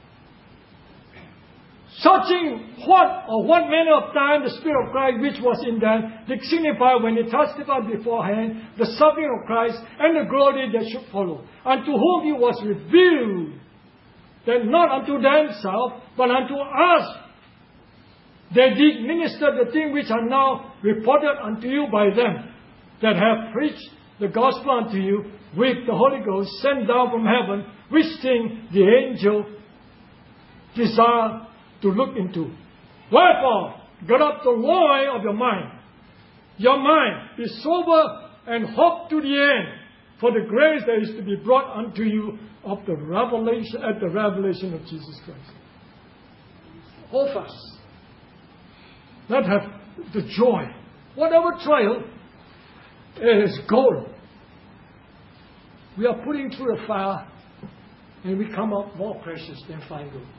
Searching what manner of time the Spirit of Christ which was in them did signify when He testified beforehand the suffering of Christ and the glory that should follow, unto whom He was revealed, that not unto themselves, but unto us they did minister the things which are now reported unto you by them that have preached the gospel unto you with the Holy Ghost sent down from heaven, which thing the angel desire to look into. Wherefore, gird up the loin of your mind. Your mind, be sober and hope to the end for the grace that is to be brought unto you of the revelation at the revelation of Jesus Christ. Hold fast. Let have the joy. Whatever trial, it is gold. We are putting through the fire and we come out more precious than fine gold.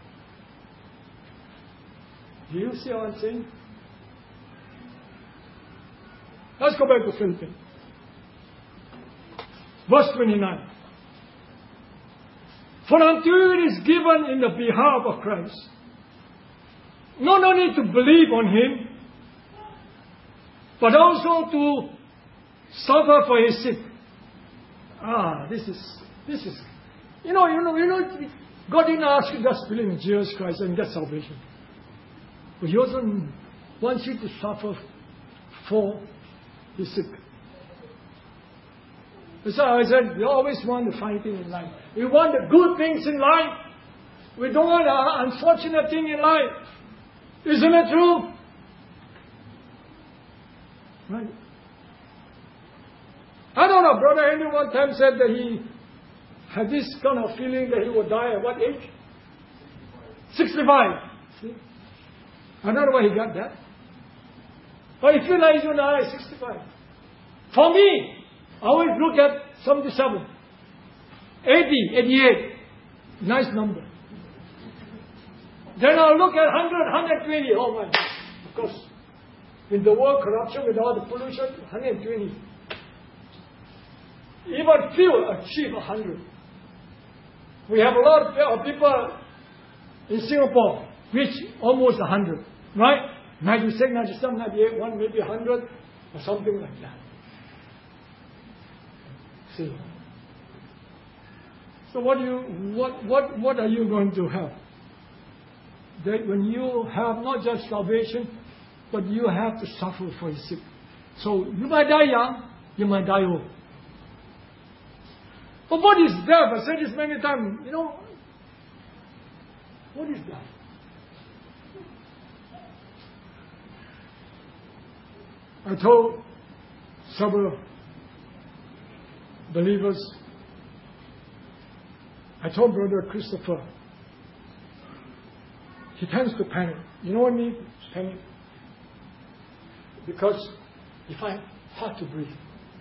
Do you see what I'm saying? Let's go back to Philippines. Verse 29. For unto you it is given in the behalf of Christ, not only to believe on Him, but also to suffer for His sake. This is, you know, God didn't ask you just believe in Jesus Christ and get salvation. But He also wants you to suffer for His sake. So I said, we always want the fine thing in life. We want the good things in life. We don't want an unfortunate thing in life. Isn't it true? Right. I don't know, Brother Henry one time said that he had this kind of feeling that he would die at what age? 65. See? I don't know where he got that. But he feels like he's going to die at 65. For me, I always look at 77, 80, 88. Nice number. Then I'll look at 100, 120. Oh my God. Of course, with the world corruption, with all the pollution, 120. Even few achieve 100. We have a lot of people in Singapore reach almost 100. Right? 96, 97, 98, one maybe 100 or something like that. See. So what are you going to have? that when you have not just salvation, but you have to suffer for His sake. So you might die young, you might die old. But what is death? I said this many times. What is death? I told several believers, I told Brother Christopher, he tends to panic. You know what I mean? Panic. Because he finds it hard to breathe.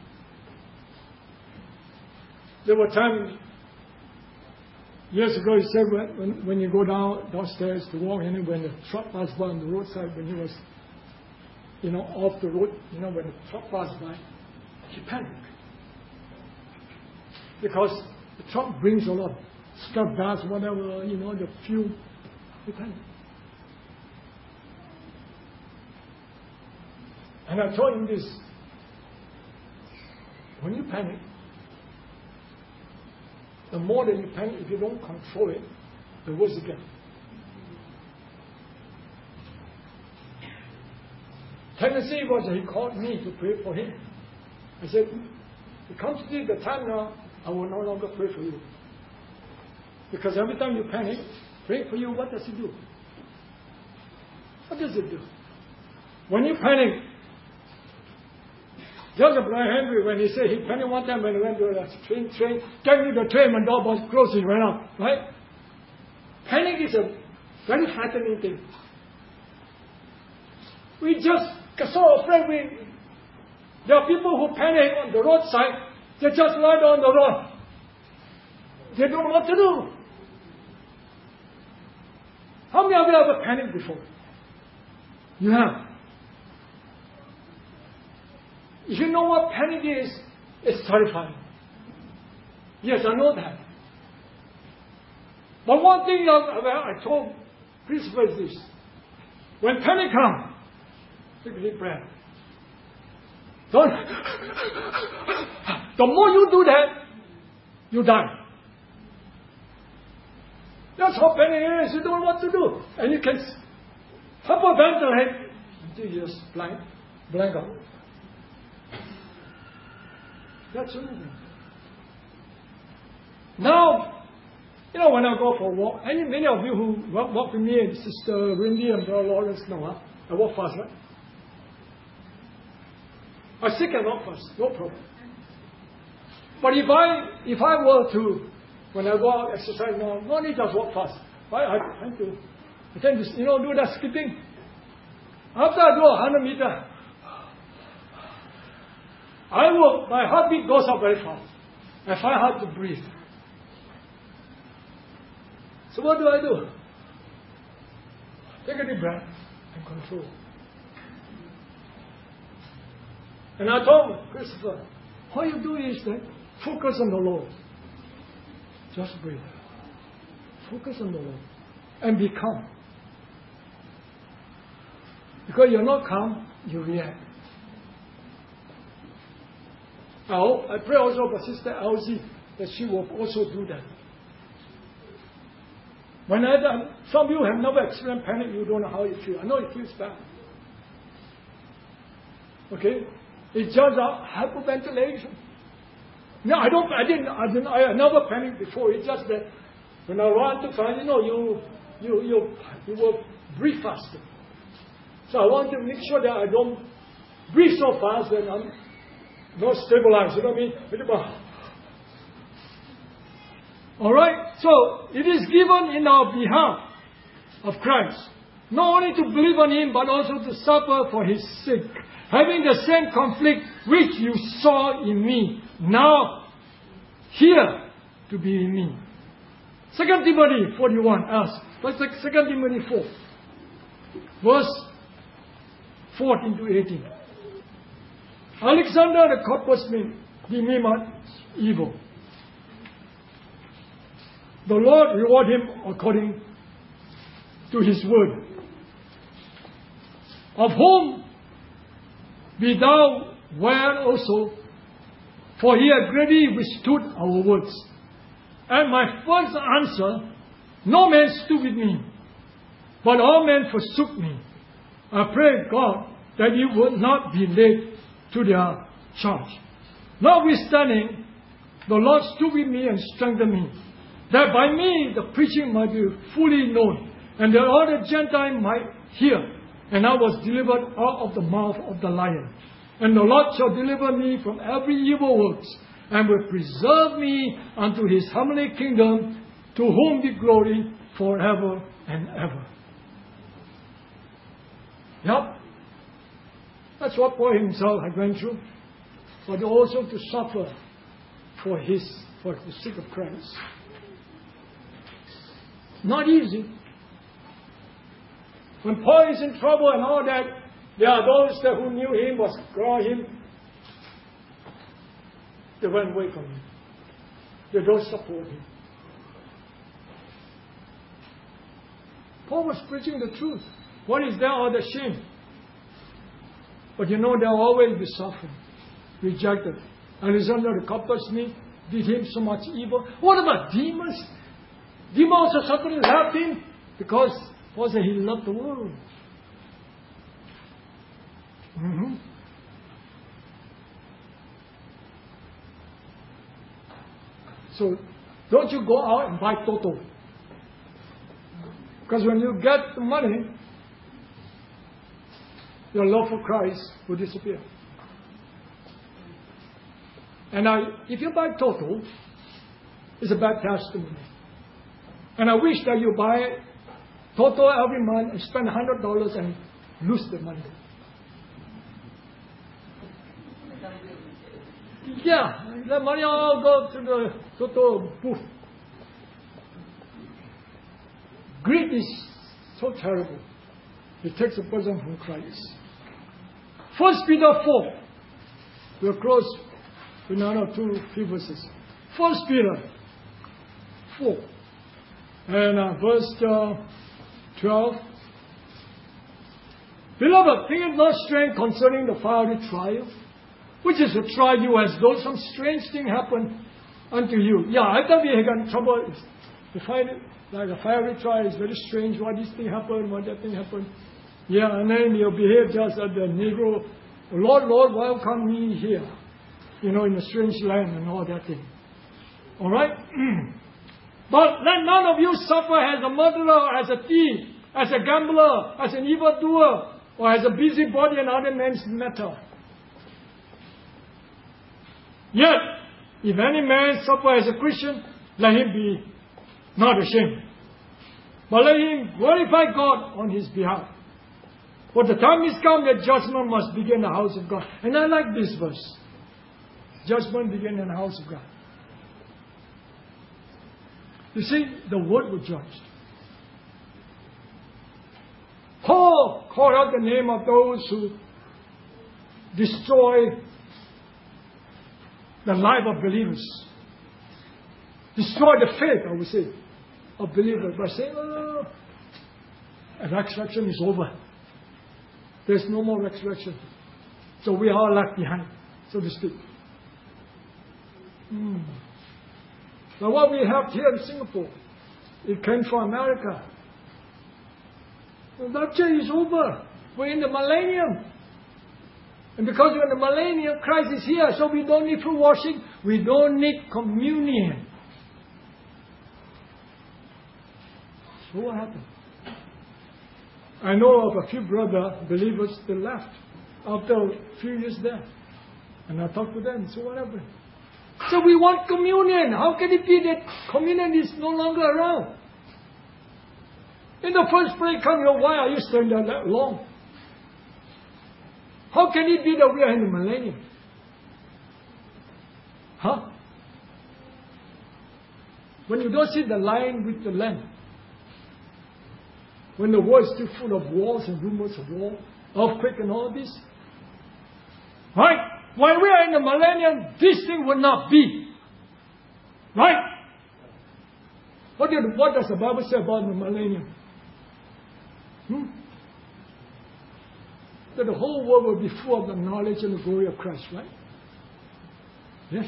There were times, years ago, he said when you go downstairs to walk, and when the truck passed by on the roadside, when he was, off the road, when the truck passed by, he panicked. Because the truck brings a lot of stuff, gas, whatever, the fuel. He panicked. And I told him this. When you panic, the more that you panic, if you don't control it, the worse it gets. Tendency was that he called me to pray for him. I said, it comes to the time now, I will no longer pray for you. Because every time you panic, praying for you, what does it do? What does it do? When you panic, Joseph Henry, when he said he panicked one time when he went to a train, gave me the train when the door was closed, he ran out, right? Panic is a very frightening thing. We just get so afraid. There are people who panic on the roadside, they just lie on the road. They don't know what to do. How many of you ever panicked before? You have. If you know what panic is, it's terrifying. Yes, I know that. But one thing I told Christopher is this. When panic comes, take a deep breath. Don't. The more you do that, you die. That's how panic is. You don't know what to do. And you can hyperventilate until you just blank out. That's everything. Now, when I go for a walk, and many of you who walk with me, and Sister Wendy and Brother Lawrence know, I walk fast, right? I still can walk fast, no problem. But if I were to, when I go out exercise now, no need to walk fast. I tend to do that skipping. After I do 100 meters, my heartbeat goes up very fast. I find it hard to breathe. So what do I do? Take a deep breath and control. And I told Christopher, what you do is that focus on the Lord. Just breathe. Focus on the Lord. And be calm. Because you're not calm, you react. I pray also for Sister Elsie that she will also do that. Some of you have never experienced panic, you don't know how it feels. I know it feels bad. Okay? It's just a hyperventilation. No, I never panicked before. It's just that when I want to find, you will breathe faster. So I want to make sure that I don't breathe so fast that I'm not stabilized. You know what I mean? All right? So it is given in our behalf of Christ. Not only to believe on Him, but also to suffer for His sake. Having the same conflict which you saw in me, now here to be in me. 2 Timothy 41 asks, 2 Timothy 4, verse 14 to 18. Alexander the corpusman deemed him evil. The Lord reward him according to His word, of whom be thou aware also, for he hath greatly withstood our words. And my first answer, no man stood with me, but all men forsook me. I pray God that you would not be laid to their charge. Notwithstanding, the Lord stood with me and strengthened me, that by me the preaching might be fully known, and that all the Gentiles might hear. And I was delivered out of the mouth of the lion. And the Lord shall deliver me from every evil works, and will preserve me unto his heavenly kingdom, to whom be glory forever and ever. Yep. That's what Paul himself had went through. But also to suffer for the sake of Christ. Not easy. When Paul is in trouble and all that, there are those that who knew him, was around him. They went away from him. They don't support him. Paul was preaching the truth. What is there or the shame? But there will always be suffering. Rejected. Alexander the Coppersmith did him so much evil. What about demons? Demons also certainly loved him because Paul said he loved the world. So don't you go out and buy Toto. Because when you get the money, your love for Christ will disappear. And if you buy Toto, it's a bad testimony. And I wish that you buy Toto every month and spend $100 and lose the money. Yeah, the money all go to the Toto booth. Greed is so terrible. It takes a person from Christ. 1 Peter 4. We'll close with another 2 verses. 1 Peter 4. And verse 12. Beloved, think it not strange concerning the fiery trial, which is to try you as though some strange thing happened unto you. Yeah, every time we got in trouble, you find it like a fiery trial is very strange. Why this thing happened? Why that thing happened? Yeah, and then you'll behave just as the Negro. Lord, Lord, welcome me here. In a strange land and all that thing. All right? But let none of you suffer as a murderer, as a thief, as a gambler, as an evildoer, or as a busybody in other men's matter. Yet, if any man suffer as a Christian, let him be not ashamed, but let him glorify God on his behalf. For the time is come that judgment must begin in the house of God. And I like this verse. Judgment begin in the house of God. You see, the word was judged. Paul called out the name of those who destroy the life of believers. Destroy the faith, I would say, of believers by saying, resurrection is over. There's no more resurrection. So we are left behind, so to speak. Now what we have here in Singapore, it came from America. The rapture is over. We're in the millennium. And because we're in the millennium, Christ is here, so we don't need foot washing. We don't need communion. So what happened? I know of a few brother believers that left after a few years there. And I talked to them, so what happened? So we want communion. How can it be that communion is no longer around? In the first place, why are you staying there that long? How can it be that we are in the millennium? Huh? When you don't see the lion with the lamb. When the world is still full of wars and rumors of war, earthquake and all this. Right? When we are in the millennium, this thing will not be. Right? What does the Bible say about the millennium? That the whole world will be full of the knowledge and the glory of Christ, right? Yes.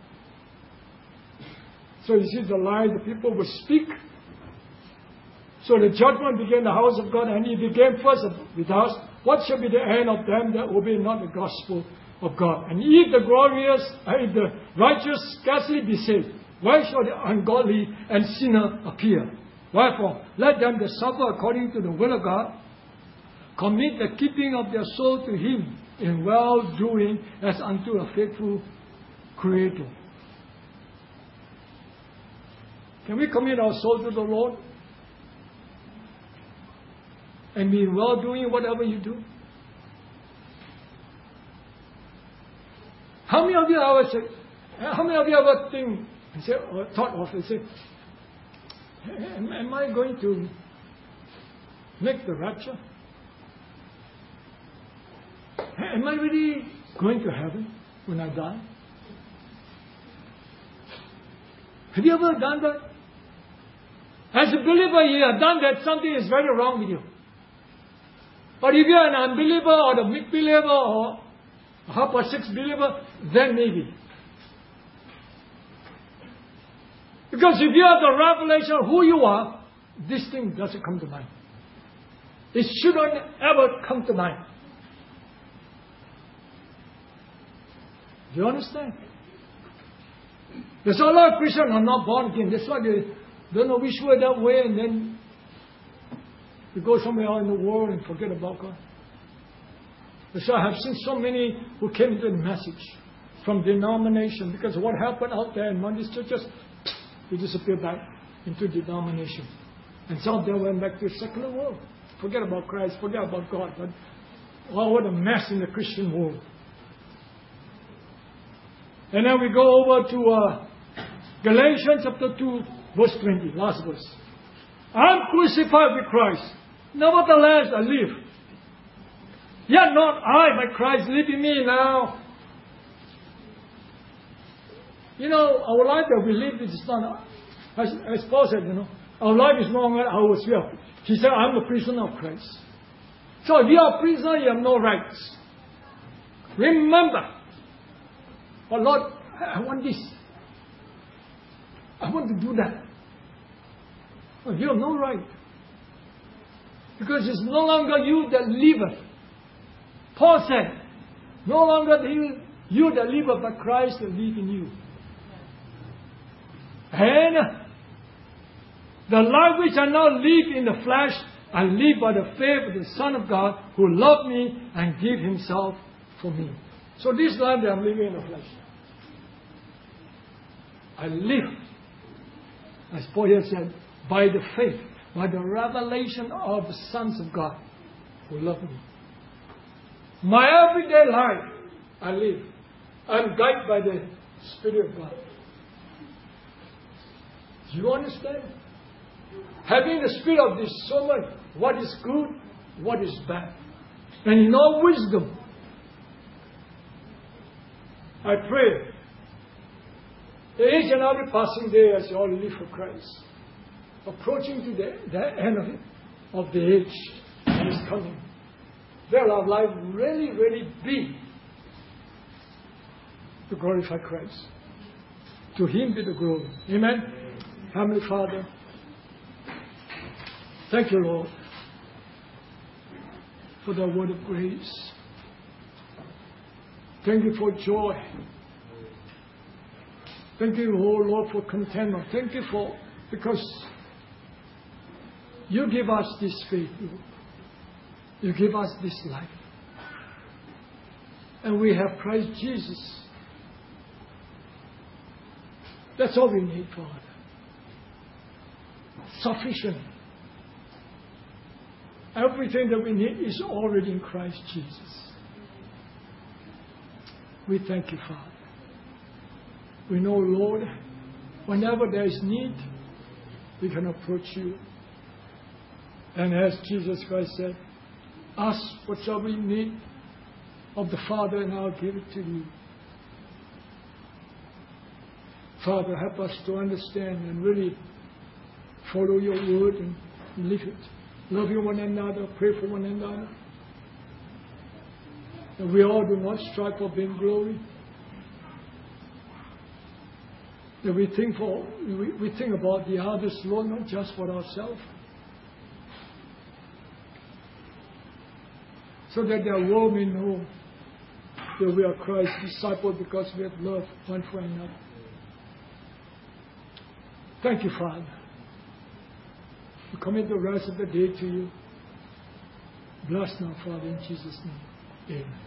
So you see the lie the people will speak. So the judgment began in the house of God, and it began first with us. What shall be the end of them that obey not the gospel of God? And if the righteous scarcely be saved, why shall the ungodly and sinner appear? Wherefore, let them that suffer according to the will of God commit the keeping of their soul to Him in well-doing as unto a faithful Creator. Can we commit our soul to the Lord? And be well-doing whatever you do? How many of you ever think and say, or thought of and say, am I going to make the rapture? Am I really going to heaven when I die? Have you ever done that? As a believer, you have done that, something is very wrong with you. But if you are an unbeliever or a mid-believer or a half or six believer, then maybe. Because if you have the revelation of who you are, this thing doesn't come to mind. It shouldn't ever come to mind. Do you understand? There's a lot of Christians who are not born again. That's why they don't know which way that way, and then you go somewhere out in the world and forget about God. That's why I have seen so many who came into the message from denomination, because what happened out there in Monday churches, they disappeared back into denomination. And some of them went back to the secular world. Forget about Christ, forget about God. But what a mess in the Christian world. And then we go over to Galatians chapter 2, verse 20, last verse. I'm crucified with Christ. Nevertheless, I live. Yet not I, but Christ live in me now. You know, our life that we live is not, as Paul said, our life is no longer ours. He said, I'm a prisoner of Christ. So if you are a prisoner, you have no rights. Remember, oh Lord, I want this. I want to do that. Well, you have no right. Because it's no longer you that liveth. Paul said, no longer you that liveth, but Christ that live in you. And the life which I now live in the flesh, I live by the faith of the Son of God who loved me and gave Himself for me. So this life that I'm living in the flesh, I live, as Paul here said, by the faith, by the revelation of the sons of God who love me. My everyday life, I live. I'm guided by the Spirit of God. Do you understand? Having the spirit of discernment, what is good, what is bad. And in all wisdom, I pray that each and every passing day as you all live for Christ, approaching to the end of the age that is coming, that our life really, really be to glorify Christ. To Him be the glory. Amen? Heavenly Father, thank you, Lord, for the word of grace. Thank you for joy. Thank you, oh Lord, for contentment. Thank you because you give us this faith, Lord. You give us this life. And we have Christ Jesus. That's all we need, Father. Sufficient. Everything that we need is already in Christ Jesus. We thank you, Father. We know, Lord, whenever there is need, we can approach you. And as Jesus Christ said, ask what shall we need of the Father, and I'll give it to you. Father, help us to understand and really follow your word and live it. Love you one another, pray for one another. And we all do not strive for vain glory. That we think about the others, Lord, not just for ourselves. so that the world may know that we are Christ's disciples because we have love one for another. Thank you, Father. We commit the rest of the day to you. Bless now, Father, in Jesus' name. Amen.